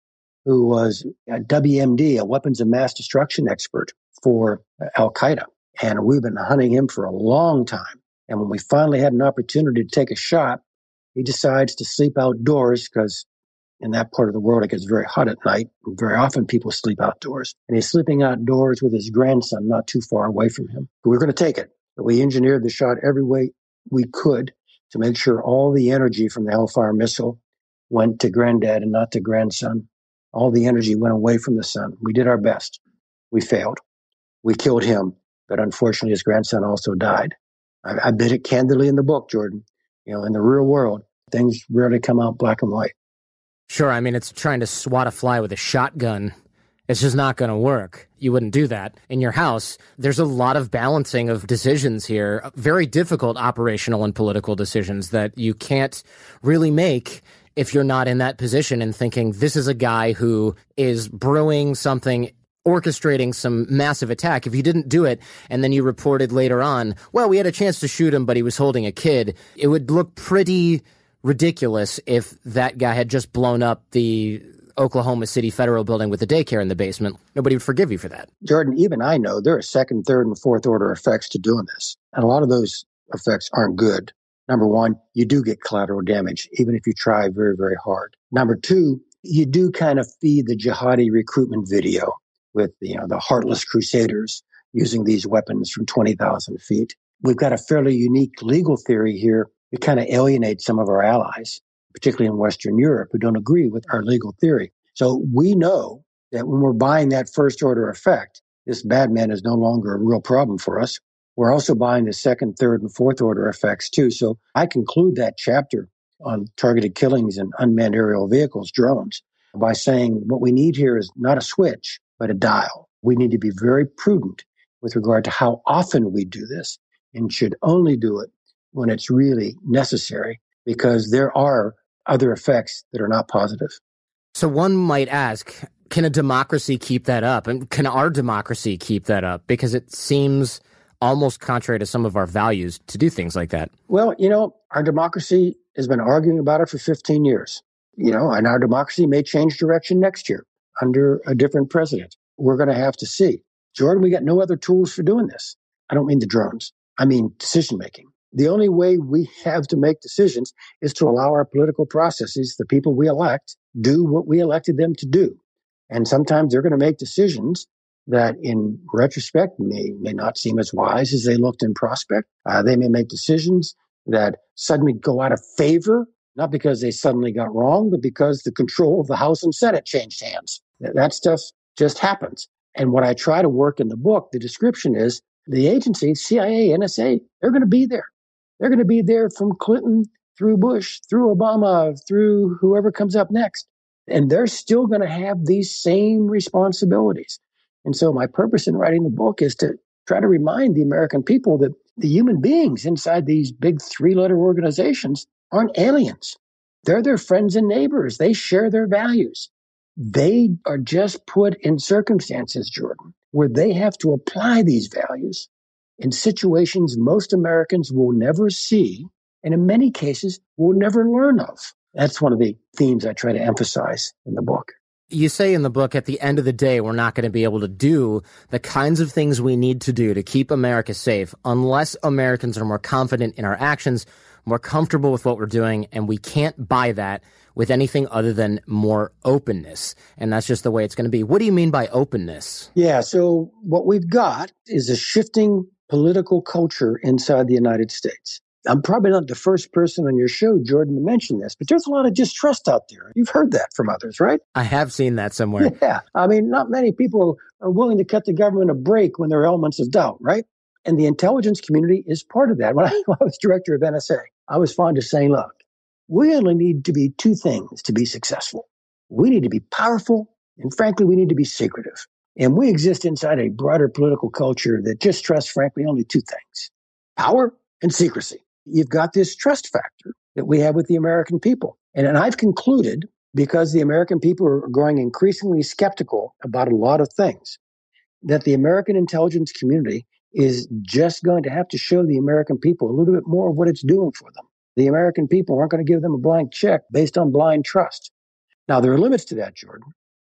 who was a WMD, a weapons of mass destruction expert for Al-Qaeda. And we've been hunting him for a long time. And when we finally had an opportunity to take a shot, he decides to sleep outdoors because in that part of the world, it gets very hot at night. And very often people sleep outdoors. And he's sleeping outdoors with his grandson not too far away from him. But we're going to take it. But we engineered the shot every way we could to make sure all the energy from the Hellfire missile went to granddad and not to grandson. All the energy went away from the son. We did our best. We failed. We killed him. But unfortunately, his grandson also died. I did it candidly in the book, Jordan. You know, in the real world, things rarely come out black and white. Sure, I mean, it's trying to swat a fly with a shotgun. It's just not going to work. You wouldn't do that. In your house, there's a lot of balancing of decisions here, very difficult operational and political decisions that you can't really make if you're not in that position and thinking, this is a guy who is brewing something, orchestrating some massive attack. If you didn't do it and then you reported later on, well, we had a chance to shoot him, but he was holding a kid, it would look pretty ridiculous if that guy had just blown up the Oklahoma City Federal Building with a daycare in the basement. Nobody would forgive you for that. Jordan, even I know there are second, third, and fourth order effects to doing this. And a lot of those effects aren't good. Number one, you do get collateral damage, even if you try very, very hard. Number two, you do kind of feed the jihadi recruitment video with the heartless crusaders using these weapons from 20,000 feet. We've got a fairly unique legal theory here. It kind of alienates some of our allies, particularly in Western Europe, who don't agree with our legal theory. So we know that when we're buying that first order effect, this bad man is no longer a real problem for us. We're also buying the second, third, and fourth order effects too. So I conclude that chapter on targeted killings and unmanned aerial vehicles, drones, by saying what we need here is not a switch, but a dial. We need to be very prudent with regard to how often we do this and should only do it when it's really necessary, because there are other effects that are not positive. So one might ask, can a democracy keep that up? And can our democracy keep that up? Because it seems almost contrary to some of our values to do things like that. Well, our democracy has been arguing about it for 15 years. And our democracy may change direction next year under a different president. We're going to have to see. Jordan, we got no other tools for doing this. I don't mean the drones. I mean decision-making. The only way we have to make decisions is to allow our political processes, the people we elect, do what we elected them to do. And sometimes they're going to make decisions that in retrospect may not seem as wise as they looked in prospect. They may make decisions that suddenly go out of favor, not because they suddenly got wrong, but because the control of the House and Senate changed hands. That stuff just happens. And what I try to work in the book, the description is the agencies, CIA, NSA, they're going to be there. They're going to be there from Clinton through Bush, through Obama, through whoever comes up next. And they're still going to have these same responsibilities. And so my purpose in writing the book is to try to remind the American people that the human beings inside these big three-letter organizations aren't aliens. They're their friends and neighbors. They share their values. They are just put in circumstances, Jordan, where they have to apply these values in situations most Americans will never see, and in many cases will never learn of. That's one of the themes I try to emphasize in the book. You say in the book, at the end of the day, we're not going to be able to do the kinds of things we need to do to keep America safe unless Americans are more confident in our actions, more comfortable with what we're doing, and we can't buy that with anything other than more openness. And that's just the way it's going to be. What do you mean by openness? Yeah, so what we've got is a shifting political culture inside the United States. I'm probably not the first person on your show, Jordan, to mention this, but there's a lot of distrust out there. You've heard that from others, right? I have seen that somewhere. Yeah. I mean, not many people are willing to cut the government a break when there are elements of doubt, right? And the intelligence community is part of that. When I was director of NSA, I was fond of saying, look, we only need to be two things to be successful. We need to be powerful, and frankly, we need to be secretive. And we exist inside a broader political culture that just trusts, frankly, only two things: power and secrecy. You've got this trust factor that we have with the American people. And I've concluded, because the American people are growing increasingly skeptical about a lot of things, that the American intelligence community is just going to have to show the American people a little bit more of what it's doing for them. The American people aren't going to give them a blank check based on blind trust. Now, there are limits to that, Jordan.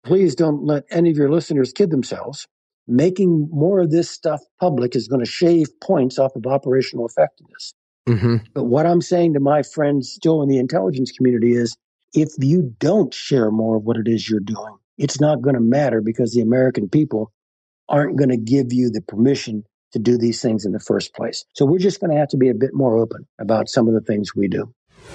Please don't let any of your listeners kid themselves. Making more of this stuff public is going to shave points off of operational effectiveness. Mm-hmm. But what I'm saying to my friends still in the intelligence community is, if you don't share more of what it is you're doing, it's not going to matter, because the American people aren't going to give you the permission to do these things in the first place. So we're just going to have to be a bit more open about some of the things we do.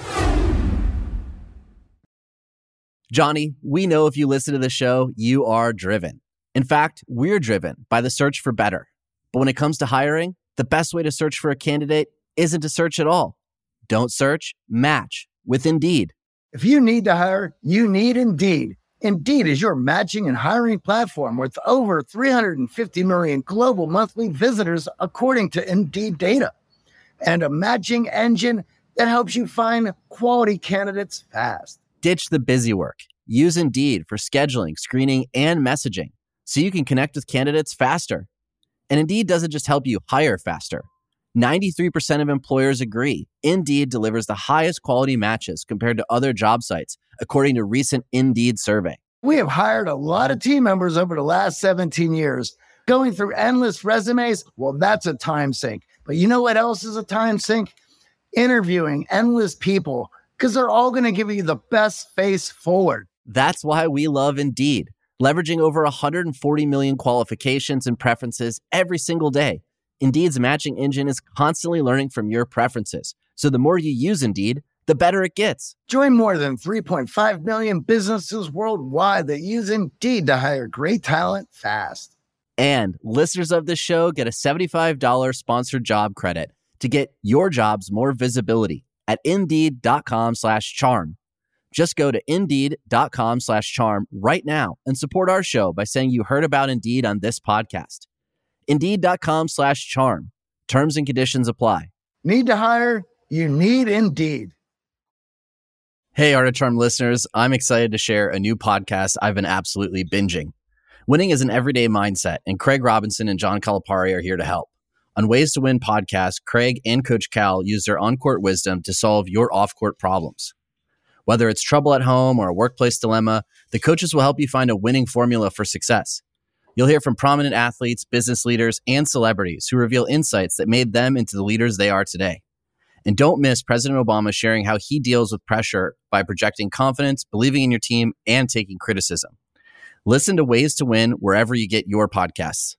Johnny, we know if you listen to the show, you are driven. In fact, we're driven by the search for better. But when it comes to hiring, the best way to search for a candidate isn't to search at all. Don't search, match with Indeed. If you need to hire, you need Indeed. Indeed is your matching and hiring platform with over 350 million global monthly visitors, according to Indeed data, and a matching engine that helps you find quality candidates fast. Ditch the busy work. Use Indeed for scheduling, screening, and messaging so you can connect with candidates faster. And Indeed doesn't just help you hire faster. 93% of employers agree Indeed delivers the highest quality matches compared to other job sites, according to a recent Indeed survey. We have hired a lot of team members over the last 17 years. Going through endless resumes, well, that's a time sink. But you know what else is a time sink? Interviewing endless people, because they're all going to give you the best face forward. That's why we love Indeed, leveraging over 140 million qualifications and preferences every single day. Indeed's matching engine is constantly learning from your preferences. So the more you use Indeed, the better it gets. Join more than 3.5 million businesses worldwide that use Indeed to hire great talent fast. And listeners of this show get a $75 sponsored job credit to get your jobs more visibility at Indeed.com/charm. Just go to Indeed.com/charm right now and support our show by saying you heard about Indeed on this podcast. Indeed.com/charm. Terms and conditions apply. Need to hire? You need Indeed. Hey, Art of Charm listeners, I'm excited to share a new podcast I've been absolutely binging. Winning is an everyday mindset, and Craig Robinson and John Calipari are here to help. On Ways to Win podcast, Craig and Coach Cal use their on-court wisdom to solve your off-court problems. Whether it's trouble at home or a workplace dilemma, the coaches will help you find a winning formula for success. You'll hear from prominent athletes, business leaders, and celebrities who reveal insights that made them into the leaders they are today. And don't miss President Obama sharing how he deals with pressure by projecting confidence, believing in your team, and taking criticism. Listen to Ways to Win wherever you get your podcasts.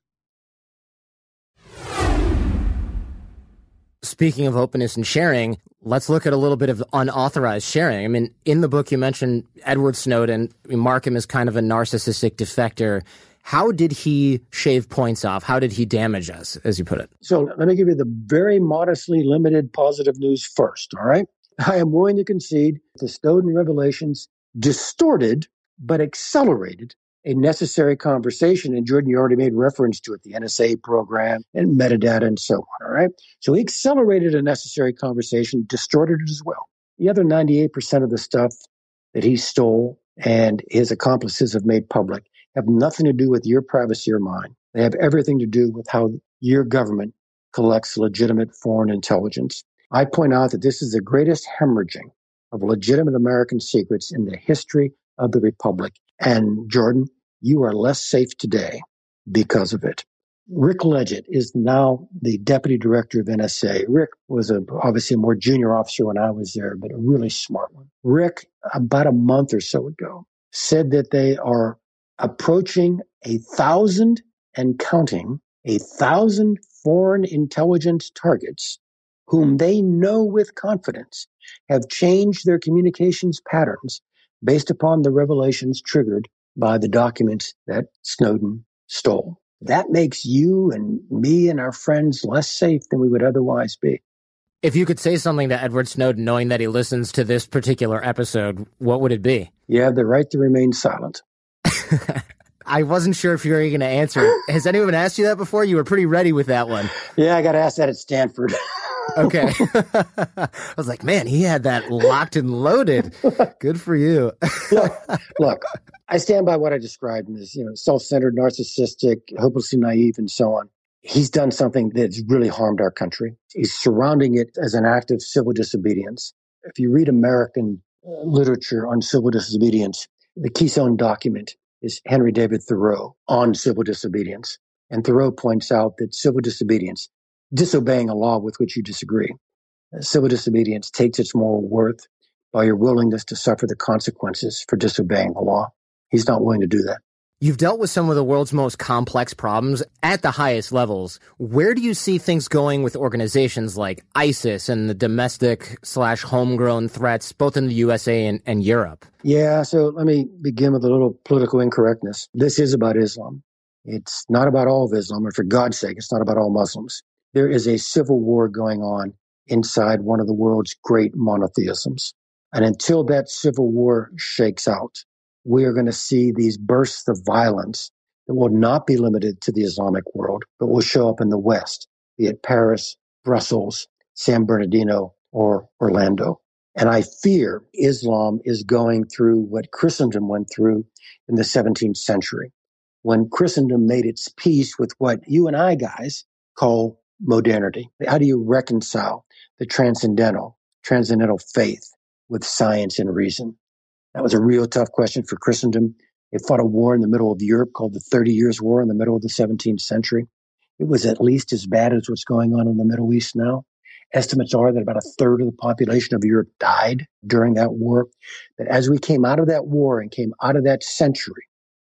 Speaking of openness and sharing, let's look at a little bit of unauthorized sharing. I mean, in the book, you mentioned Edward Snowden. We mark him as kind of a narcissistic defector. How did he shave points off? How did he damage us, as you put it? So let me give you the very modestly limited positive news first, all right? I am willing to concede the Snowden revelations distorted but accelerated a necessary conversation. And Jordan, you already made reference to it, the NSA program and metadata and so on, all right? So he accelerated a necessary conversation, distorted it as well. The other 98% of the stuff that he stole and his accomplices have made public have nothing to do with your privacy or mine. They have everything to do with how your government collects legitimate foreign intelligence. I point out that this is the greatest hemorrhaging of legitimate American secrets in the history of the Republic. And Jordan, you are less safe today because of it. Rick Leggett is now the deputy director of NSA. Rick was obviously a more junior officer when I was there, but a really smart one. Rick, about a month or so ago, said that they are approaching 1,000 and counting 1,000 foreign intelligence targets whom they know with confidence have changed their communications patterns based upon the revelations triggered by the documents that Snowden stole. That makes you and me and our friends less safe than we would otherwise be. If you could say something to Edward Snowden, knowing that he listens to this particular episode, what would it be? You have the right to remain silent. I wasn't sure if you were going to answer. Has anyone asked you that before? You were pretty ready with that one. Yeah, I got asked that at Stanford. Okay. I was like, man, he had that locked and loaded. Good for you. Look, I stand by what I described him as, self-centered, narcissistic, hopelessly naive, and so on. He's done something that's really harmed our country. He's surrounding it as an act of civil disobedience. If you read American literature on civil disobedience, the Keystone Document is Henry David Thoreau on civil disobedience. And Thoreau points out that civil disobedience, disobeying a law with which you disagree, civil disobedience takes its moral worth by your willingness to suffer the consequences for disobeying the law. He's not willing to do that. You've dealt with some of the world's most complex problems at the highest levels. Where do you see things going with organizations like ISIS and the domestic/homegrown threats, both in the USA and Europe? Yeah, so let me begin with a little political incorrectness. This is about Islam. It's not about all of Islam, and for God's sake, it's not about all Muslims. There is a civil war going on inside one of the world's great monotheisms. And until that civil war shakes out, we are going to see these bursts of violence that will not be limited to the Islamic world, but will show up in the West, be it Paris, Brussels, San Bernardino, or Orlando. And I fear Islam is going through what Christendom went through in the 17th century, when Christendom made its peace with what you and I guys call modernity. How do you reconcile the transcendental faith with science and reason? That was a real tough question for Christendom. It fought a war in the middle of Europe called the 30 Years' War in the middle of the 17th century. It was at least as bad as what's going on in the Middle East now. Estimates are that about a third of the population of Europe died during that war. But as we came out of that war and came out of that century,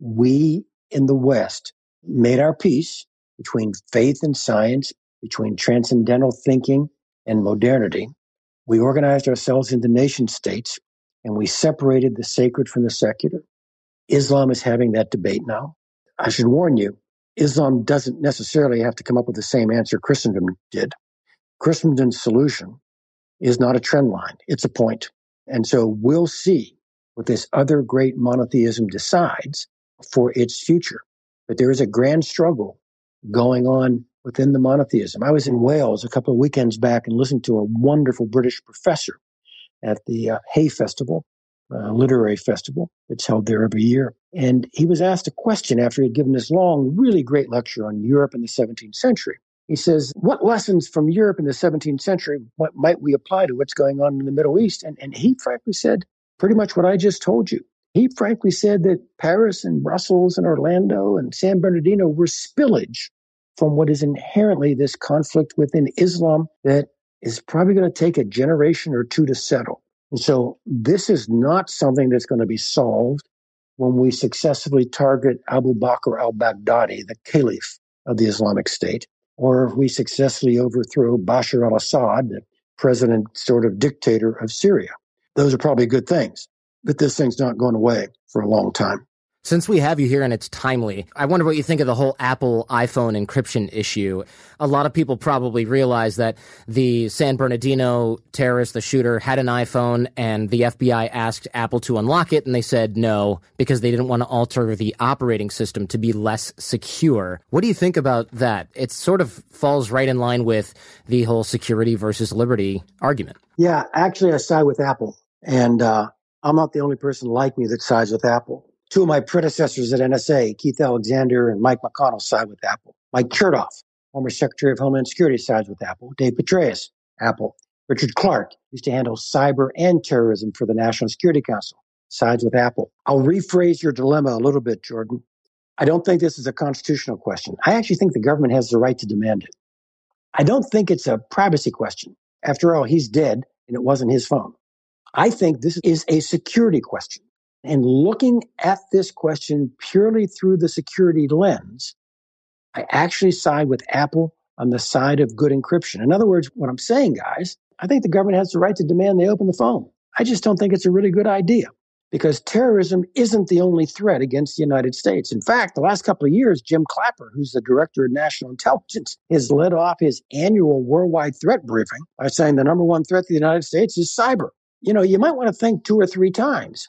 we in the West made our peace between faith and science, between transcendental thinking and modernity. We organized ourselves into nation states, and we separated the sacred from the secular. Islam is having that debate now. I should warn you, Islam doesn't necessarily have to come up with the same answer Christendom did. Christendom's solution is not a trend line, it's a point. And so we'll see what this other great monotheism decides for its future. But there is a grand struggle going on within the monotheism. I was in Wales a couple of weekends back and listened to a wonderful British professor at the Hay Festival, literary festival that's held there every year. And he was asked a question after he had given this long, really great lecture on Europe in the 17th century. He says, what lessons from Europe in the 17th century, what might we apply to what's going on in the Middle East? And he frankly said pretty much what I just told you. He frankly said that Paris and Brussels and Orlando and San Bernardino were spillage from what is inherently this conflict within Islam that is probably going to take a generation or two to settle. And so this is not something that's going to be solved when we successfully target Abu Bakr al-Baghdadi, the caliph of the Islamic State, or if we successfully overthrow Bashar al-Assad, the president sort of dictator of Syria. Those are probably good things, but this thing's not going away for a long time. Since we have you here and it's timely, I wonder what you think of the whole Apple iPhone encryption issue. A lot of people probably realize that the San Bernardino terrorist, the shooter, had an iPhone and the FBI asked Apple to unlock it and they said no because they didn't want to alter the operating system to be less secure. What do you think about that? It sort of falls right in line with the whole security versus liberty argument. Yeah, actually I side with Apple. And I'm not the only person like me that sides with Apple. Two of my predecessors at NSA, Keith Alexander and Mike McConnell, side with Apple. Mike Chertoff, former Secretary of Homeland Security, sides with Apple. Dave Petraeus, Apple. Richard Clark used to handle cyber and terrorism for the National Security Council, sides with Apple. I'll rephrase your dilemma a little bit, Jordan. I don't think this is a constitutional question. I actually think the government has the right to demand it. I don't think it's a privacy question. After all, he's dead and it wasn't his phone. I think this is a security question. And looking at this question purely through the security lens, I actually side with Apple on the side of good encryption. In other words, what I'm saying, guys, I think the government has the right to demand they open the phone. I just don't think it's a really good idea because terrorism isn't the only threat against the United States. In fact, the last couple of years, Jim Clapper, who's the director of national intelligence, has led off his annual worldwide threat briefing by saying the number one threat to the United States is cyber. You know, you might want to think 2 or 3 times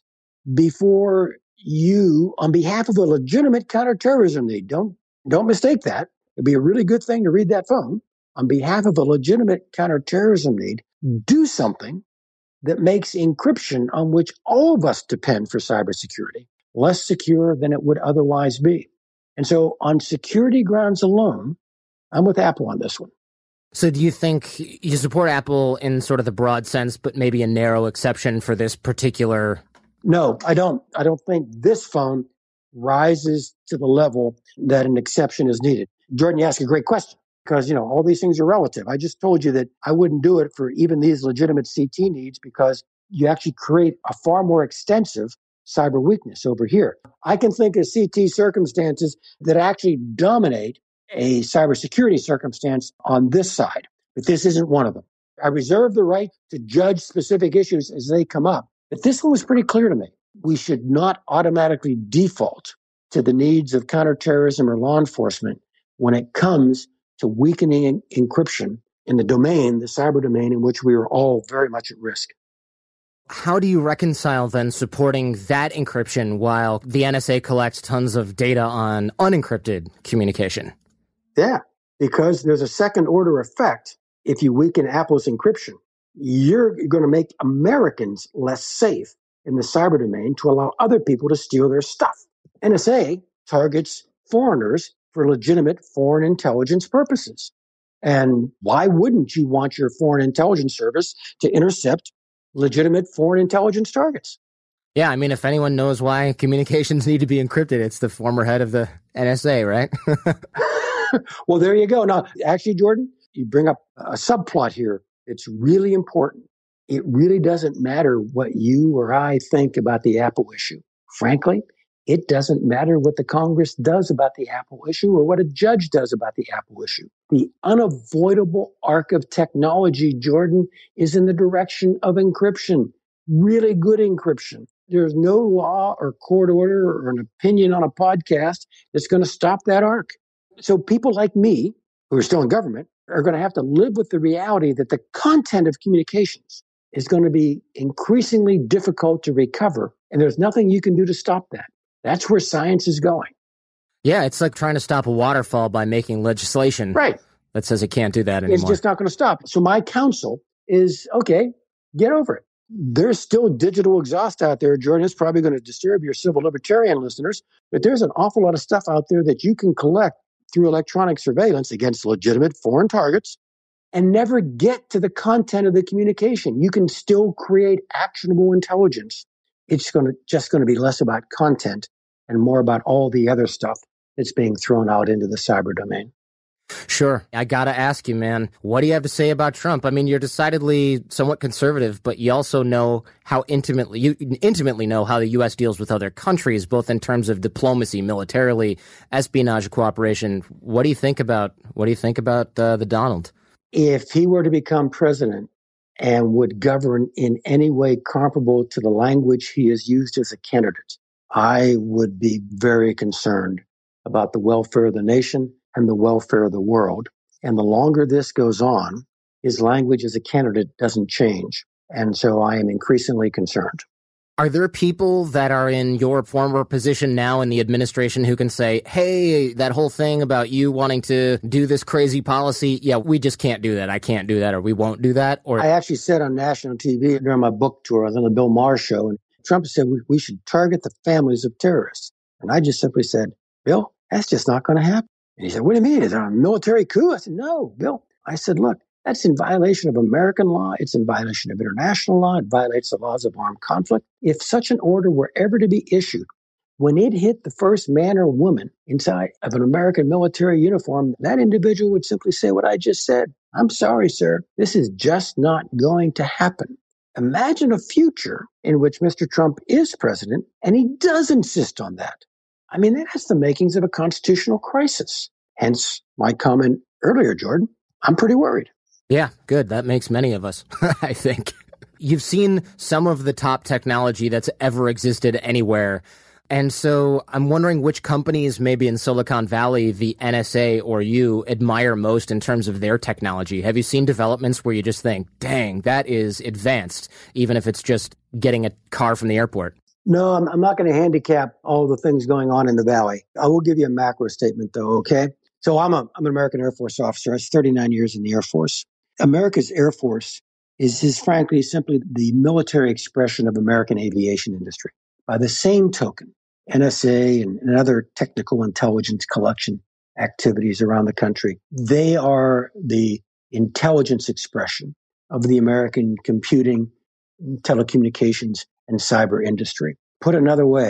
before you, on behalf of a legitimate counterterrorism need, don't mistake that. It'd be a really good thing to read that phone. On behalf of a legitimate counterterrorism need, do something that makes encryption, on which all of us depend for cybersecurity, less secure than it would otherwise be. And so on security grounds alone, I'm with Apple on this one. So do you think you support Apple in sort of the broad sense, but maybe a narrow exception for this particular? No, I don't. I don't think this phone rises to the level that an exception is needed. Jordan, you ask a great question because, all these things are relative. I just told you that I wouldn't do it for even these legitimate CT needs because you actually create a far more extensive cyber weakness over here. I can think of CT circumstances that actually dominate a cybersecurity circumstance on this side, but this isn't one of them. I reserve the right to judge specific issues as they come up, but this one was pretty clear to me. We should not automatically default to the needs of counterterrorism or law enforcement when it comes to weakening encryption in the domain, the cyber domain, in which we are all very much at risk. How do you reconcile then supporting that encryption while the NSA collects tons of data on unencrypted communication? Yeah, because there's a second order effect. If you weaken Apple's encryption, you're going to make Americans less safe in the cyber domain to allow other people to steal their stuff. NSA targets foreigners for legitimate foreign intelligence purposes. And why wouldn't you want your foreign intelligence service to intercept legitimate foreign intelligence targets? Yeah, I mean, if anyone knows why communications need to be encrypted, it's the former head of the NSA, right? Well, there you go. Now, actually, Jordan, you bring up a subplot here. It's really important. It really doesn't matter what you or I think about the Apple issue. Frankly, it doesn't matter what the Congress does about the Apple issue or what a judge does about the Apple issue. The unavoidable arc of technology, Jordan, is in the direction of encryption, really good encryption. There's no law or court order or an opinion on a podcast that's going to stop that arc. So people like me, who are still in government, are going to have to live with the reality that the content of communications is going to be increasingly difficult to recover. And there's nothing you can do to stop that. That's where science is going. Yeah, it's like trying to stop a waterfall by making legislation that says it can't do that anymore. It's just not going to stop. So my counsel is, okay, get over it. There's still digital exhaust out there, Jordan. It's probably going to disturb your civil libertarian listeners, but there's an awful lot of stuff out there that you can collect through electronic surveillance against legitimate foreign targets and never get to the content of the communication. You can still create actionable intelligence. It's just going to be less about content and more about all the other stuff that's being thrown out into the cyber domain. Sure. I got to ask you, man, what do you have to say about Trump? I mean, you're decidedly somewhat conservative, but you also know how you intimately know how the U.S. deals with other countries, both in terms of diplomacy, militarily, espionage, cooperation. What do you think about the Donald? If he were to become president and would govern in any way comparable to the language he has used as a candidate, I would be very concerned about the welfare of the nation and the welfare of the world. And the longer this goes on, his language as a candidate doesn't change. And so I am increasingly concerned. Are there people that are in your former position now in the administration who can say, hey, that whole thing about you wanting to do this crazy policy, yeah, we just can't do that. I can't do that, or we won't do that? Or I actually said on national TV during my book tour, I was on the Bill Maher show, and Trump said we should target the families of terrorists. And I just simply said, Bill, that's just not going to happen. And he said, what do you mean? Is there a military coup? I said, no, Bill. I said, look, that's in violation of American law. It's in violation of international law. It violates the laws of armed conflict. If such an order were ever to be issued, when it hit the first man or woman inside of an American military uniform, that individual would simply say what I just said. I'm sorry, sir. This is just not going to happen. Imagine a future in which Mr. Trump is president and he does insist on that. I mean, that has the makings of a constitutional crisis. Hence my comment earlier, Jordan. I'm pretty worried. Yeah, good. That makes many of us, I think. You've seen some of the top technology that's ever existed anywhere. And so I'm wondering which companies maybe in Silicon Valley, the NSA or you admire most in terms of their technology. Have you seen developments where you just think, dang, that is advanced, even if it's just getting a car from the airport? No, I'm not going to handicap all the things going on in the Valley. I will give you a macro statement, though, okay? So I'm an American Air Force officer. I was 39 years in the Air Force. America's Air Force is frankly simply the military expression of American aviation industry. By the same token, NSA and other technical intelligence collection activities around the country, they are the intelligence expression of the American computing, telecommunications, and cyber industry. Put another way,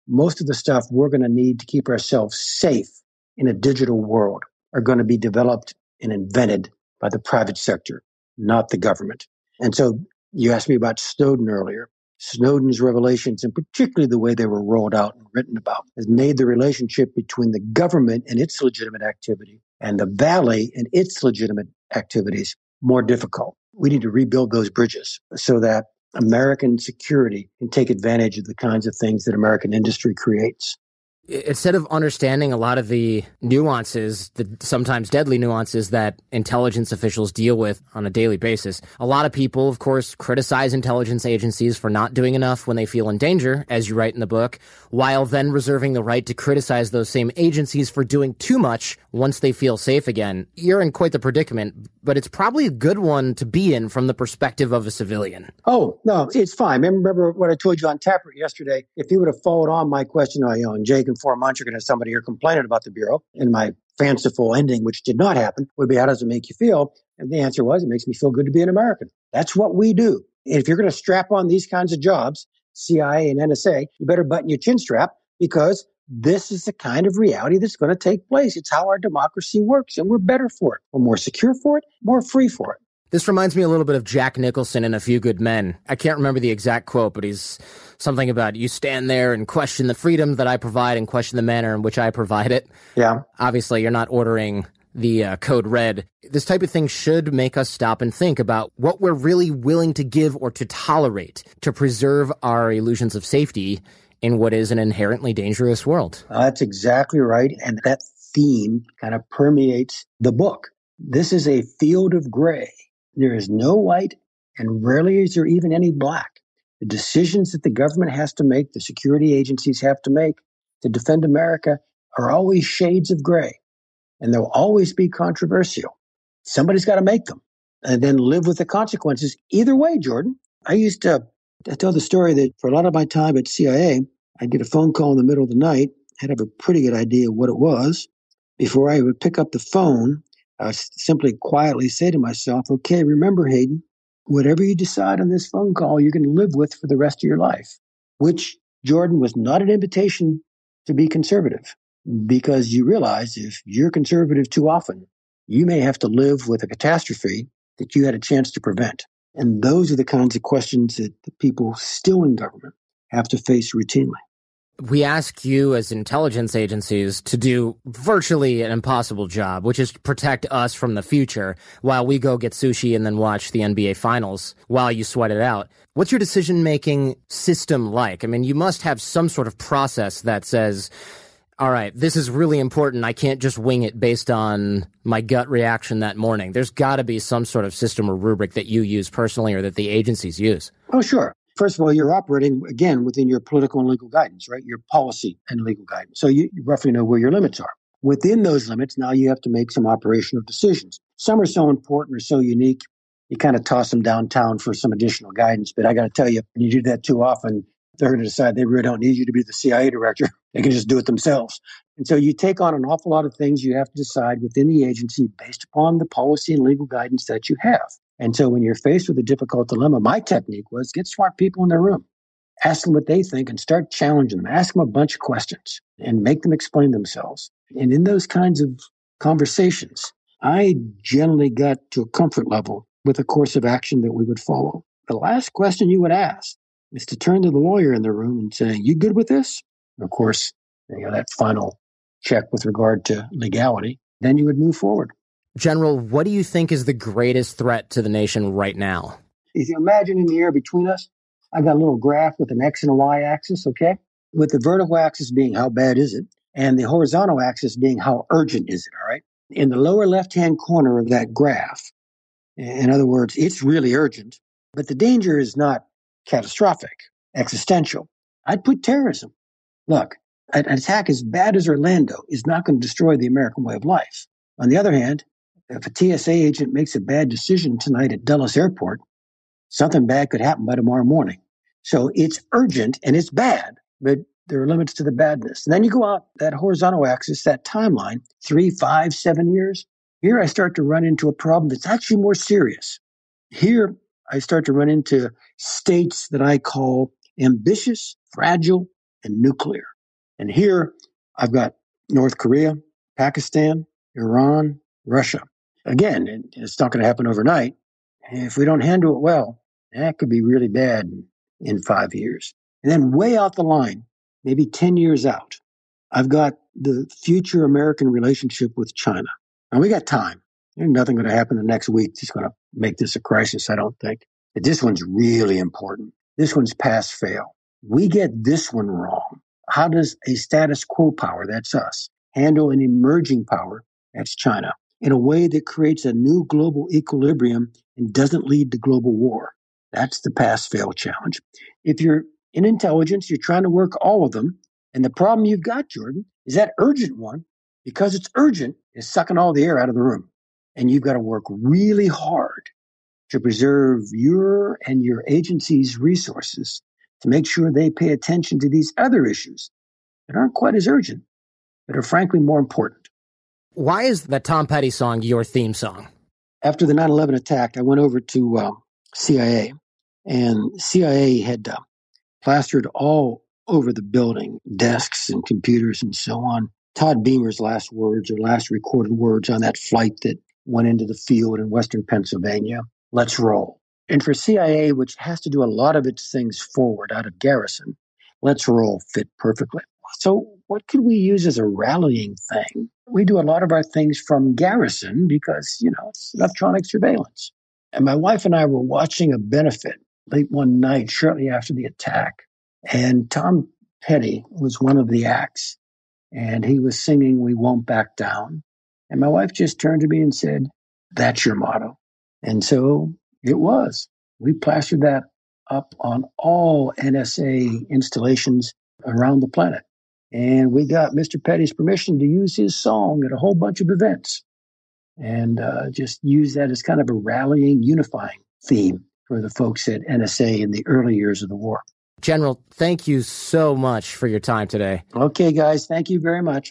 most of the stuff we're going to need to keep ourselves safe in a digital world are going to be developed and invented by the private sector, not the government. And so you asked me about Snowden earlier. Snowden's revelations, and particularly the way they were rolled out and written about, has made the relationship between the government and its legitimate activity and the Valley and its legitimate activities more difficult. We need to rebuild those bridges so that American security can take advantage of the kinds of things that American industry creates. Instead of understanding a lot of the nuances, the sometimes deadly nuances that intelligence officials deal with on a daily basis, a lot of people, of course, criticize intelligence agencies for not doing enough when they feel in danger, as you write in the book, while then reserving the right to criticize those same agencies for doing too much once they feel safe again. You're in quite the predicament, but it's probably a good one to be in from the perspective of a civilian. Oh, no, it's fine. Remember what I told you on Taproot yesterday? If you would have followed on my question, and Jake, in 4 months, you're going to have somebody here complaining about the Bureau, and my fanciful ending, which did not happen, would be, how does it make you feel? And the answer was, it makes me feel good to be an American. That's what we do. And if you're going to strap on these kinds of jobs, CIA and NSA, you better button your chin strap, because this is the kind of reality that's going to take place. It's how our democracy works, and we're better for it. We're more secure for it, more free for it. This reminds me a little bit of Jack Nicholson in A Few Good Men. I can't remember the exact quote, but he's something about, you stand there and question the freedom that I provide and question the manner in which I provide it. Yeah. Obviously, you're not ordering the code red. This type of thing should make us stop and think about what we're really willing to give or to tolerate to preserve our illusions of safety in what is an inherently dangerous world. That's exactly right. And that theme kind of permeates the book. This is a field of gray. There is no white, and rarely is there even any black. The decisions that the government has to make, the security agencies have to make to defend America, are always shades of gray. And they'll always be controversial. Somebody's got to make them and then live with the consequences. Either way, Jordan. I tell the story that for a lot of my time at CIA, I'd get a phone call in the middle of the night. I'd have a pretty good idea what it was. Before I would pick up the phone, I would simply quietly say to myself, okay, remember, Hayden, whatever you decide on this phone call, you're going to live with for the rest of your life, which, Jordan, was not an invitation to be conservative, because you realize if you're conservative too often, you may have to live with a catastrophe that you had a chance to prevent. And those are the kinds of questions that the people still in government have to face routinely. We ask you as intelligence agencies to do virtually an impossible job, which is to protect us from the future while we go get sushi and then watch the NBA finals while you sweat it out. What's your decision-making system like? I mean, you must have some sort of process that says, all right, this is really important. I can't just wing it based on my gut reaction that morning. There's got to be some sort of system or rubric that you use personally or that the agencies use. Oh, sure. First of all, you're operating, again, within your political and legal guidance, right? Your policy and legal guidance. So you roughly know where your limits are. Within those limits, now you have to make some operational decisions. Some are so important or so unique, you kind of toss them downtown for some additional guidance. But I got to tell you, when you do that too often, they're going to decide they really don't need you to be the CIA director. They can just do it themselves. And so you take on an awful lot of things you have to decide within the agency based upon the policy and legal guidance that you have. And so when you're faced with a difficult dilemma, my technique was get smart people in their room, ask them what they think, and start challenging them. Ask them a bunch of questions and make them explain themselves. And in those kinds of conversations, I generally got to a comfort level with a course of action that we would follow. The last question you would ask is to turn to the lawyer in the room and say, you good with this? And of course, that final check with regard to legality, then you would move forward. General, what do you think is the greatest threat to the nation right now? If you imagine in the air between us, I got a little graph with an X and a Y axis, okay? With the vertical axis being how bad is it, and the horizontal axis being how urgent is it, all right? In the lower left-hand corner of that graph, in other words, it's really urgent, but the danger is not catastrophic, existential. I'd put terrorism. Look, an attack as bad as Orlando is not going to destroy the American way of life. On the other hand, if a TSA agent makes a bad decision tonight at Dulles Airport, something bad could happen by tomorrow morning. So it's urgent and it's bad, but there are limits to the badness. And then you go out that horizontal axis, that timeline, 3, 5, 7 years. Here I start to run into a problem that's actually more serious. Here I start to run into states that I call ambitious, fragile, and nuclear. And here I've got North Korea, Pakistan, Iran, Russia. Again, it's not going to happen overnight. If we don't handle it well, that could be really bad in 5 years. And then way out the line, maybe 10 years out, I've got the future American relationship with China. Now, we got time. There's nothing going to happen the next week that's going to make this a crisis, I don't think. But this one's really important. This one's pass-fail. We get this one wrong. How does a status quo power, that's us, handle an emerging power, that's China, in a way that creates a new global equilibrium and doesn't lead to global war? That's the pass-fail challenge. If you're in intelligence, you're trying to work all of them. And the problem you've got, Jordan, is that urgent one, because it's urgent, is sucking all the air out of the room. And you've got to work really hard to preserve your and your agency's resources to make sure they pay attention to these other issues that aren't quite as urgent, but are frankly more important. Why is that Tom Petty song your theme song? After the 9/11 attack, I went over to CIA, and CIA had plastered all over the building, desks and computers and so on, Todd Beamer's last words or last recorded words on that flight that went into the field in western Pennsylvania. Let's roll. And for CIA, which has to do a lot of its things forward out of Garrison, let's roll fit perfectly. So what could we use as a rallying thing? We do a lot of our things from Garrison because, it's electronic surveillance. And my wife and I were watching a benefit late one night shortly after the attack. And Tom Petty was one of the acts. And he was singing, "We Won't Back Down." And my wife just turned to me and said, "That's your motto." And so it was. We plastered that up on all NSA installations around the planet. And we got Mr. Petty's permission to use his song at a whole bunch of events and just use that as kind of a rallying, unifying theme for the folks at NSA in the early years of the war. General, thank you so much for your time today. Okay, guys, thank you very much.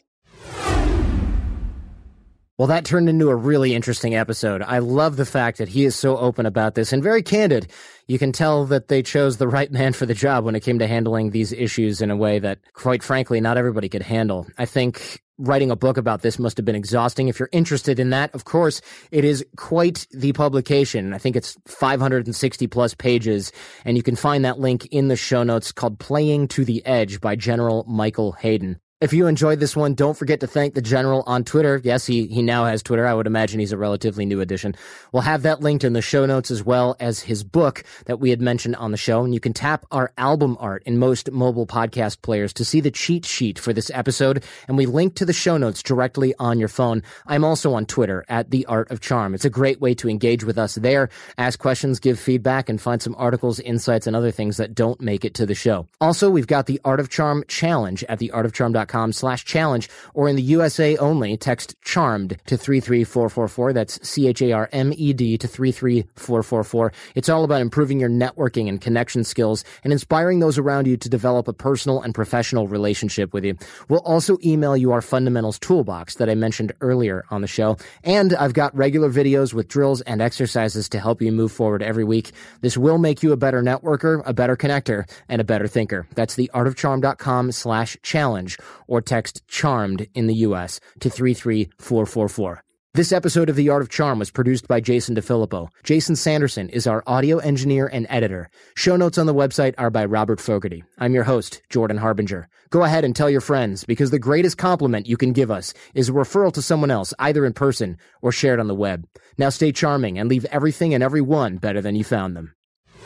Well, that turned into a really interesting episode. I love the fact that he is so open about this and very candid. You can tell that they chose the right man for the job when it came to handling these issues in a way that, quite frankly, not everybody could handle. I think writing a book about this must have been exhausting. If you're interested in that, of course, it is quite the publication. I think it's 560 plus pages, and you can find that link in the show notes, called Playing to the Edge by General Michael Hayden. If you enjoyed this one, don't forget to thank the General on Twitter. Yes, he now has Twitter. I would imagine he's a relatively new addition. We'll have that linked in the show notes, as well as his book that we had mentioned on the show. And you can tap our album art in most mobile podcast players to see the cheat sheet for this episode. And we link to the show notes directly on your phone. I'm also on Twitter at The Art of Charm. It's a great way to engage with us there, ask questions, give feedback, and find some articles, insights, and other things that don't make it to the show. Also, we've got the Art of Charm Challenge at theartofcharm.com/challenge, or in the USA only, text CHARMED to 33444. That's CHARMED to 33444. It's all about improving your networking and connection skills and inspiring those around you to develop a personal and professional relationship with you. We'll also email you our fundamentals toolbox that I mentioned earlier on the show. And I've got regular videos with drills and exercises to help you move forward every week. This will make you a better networker, a better connector, and a better thinker. That's theartofcharm.com/challenge, or text CHARMED in the U.S. to 33444. This episode of The Art of Charm was produced by Jason DeFilippo. Jason Sanderson is our audio engineer and editor. Show notes on the website are by Robert Fogarty. I'm your host, Jordan Harbinger. Go ahead and tell your friends, because the greatest compliment you can give us is a referral to someone else, either in person or shared on the web. Now stay charming and leave everything and everyone better than you found them.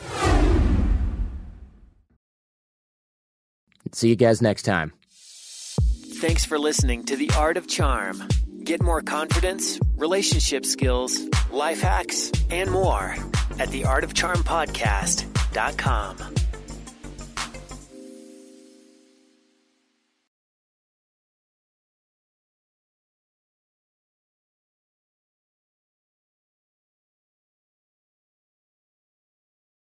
See you guys next time. Thanks for listening to The Art of Charm. Get more confidence, relationship skills, life hacks, and more at theartofcharmpodcast.com.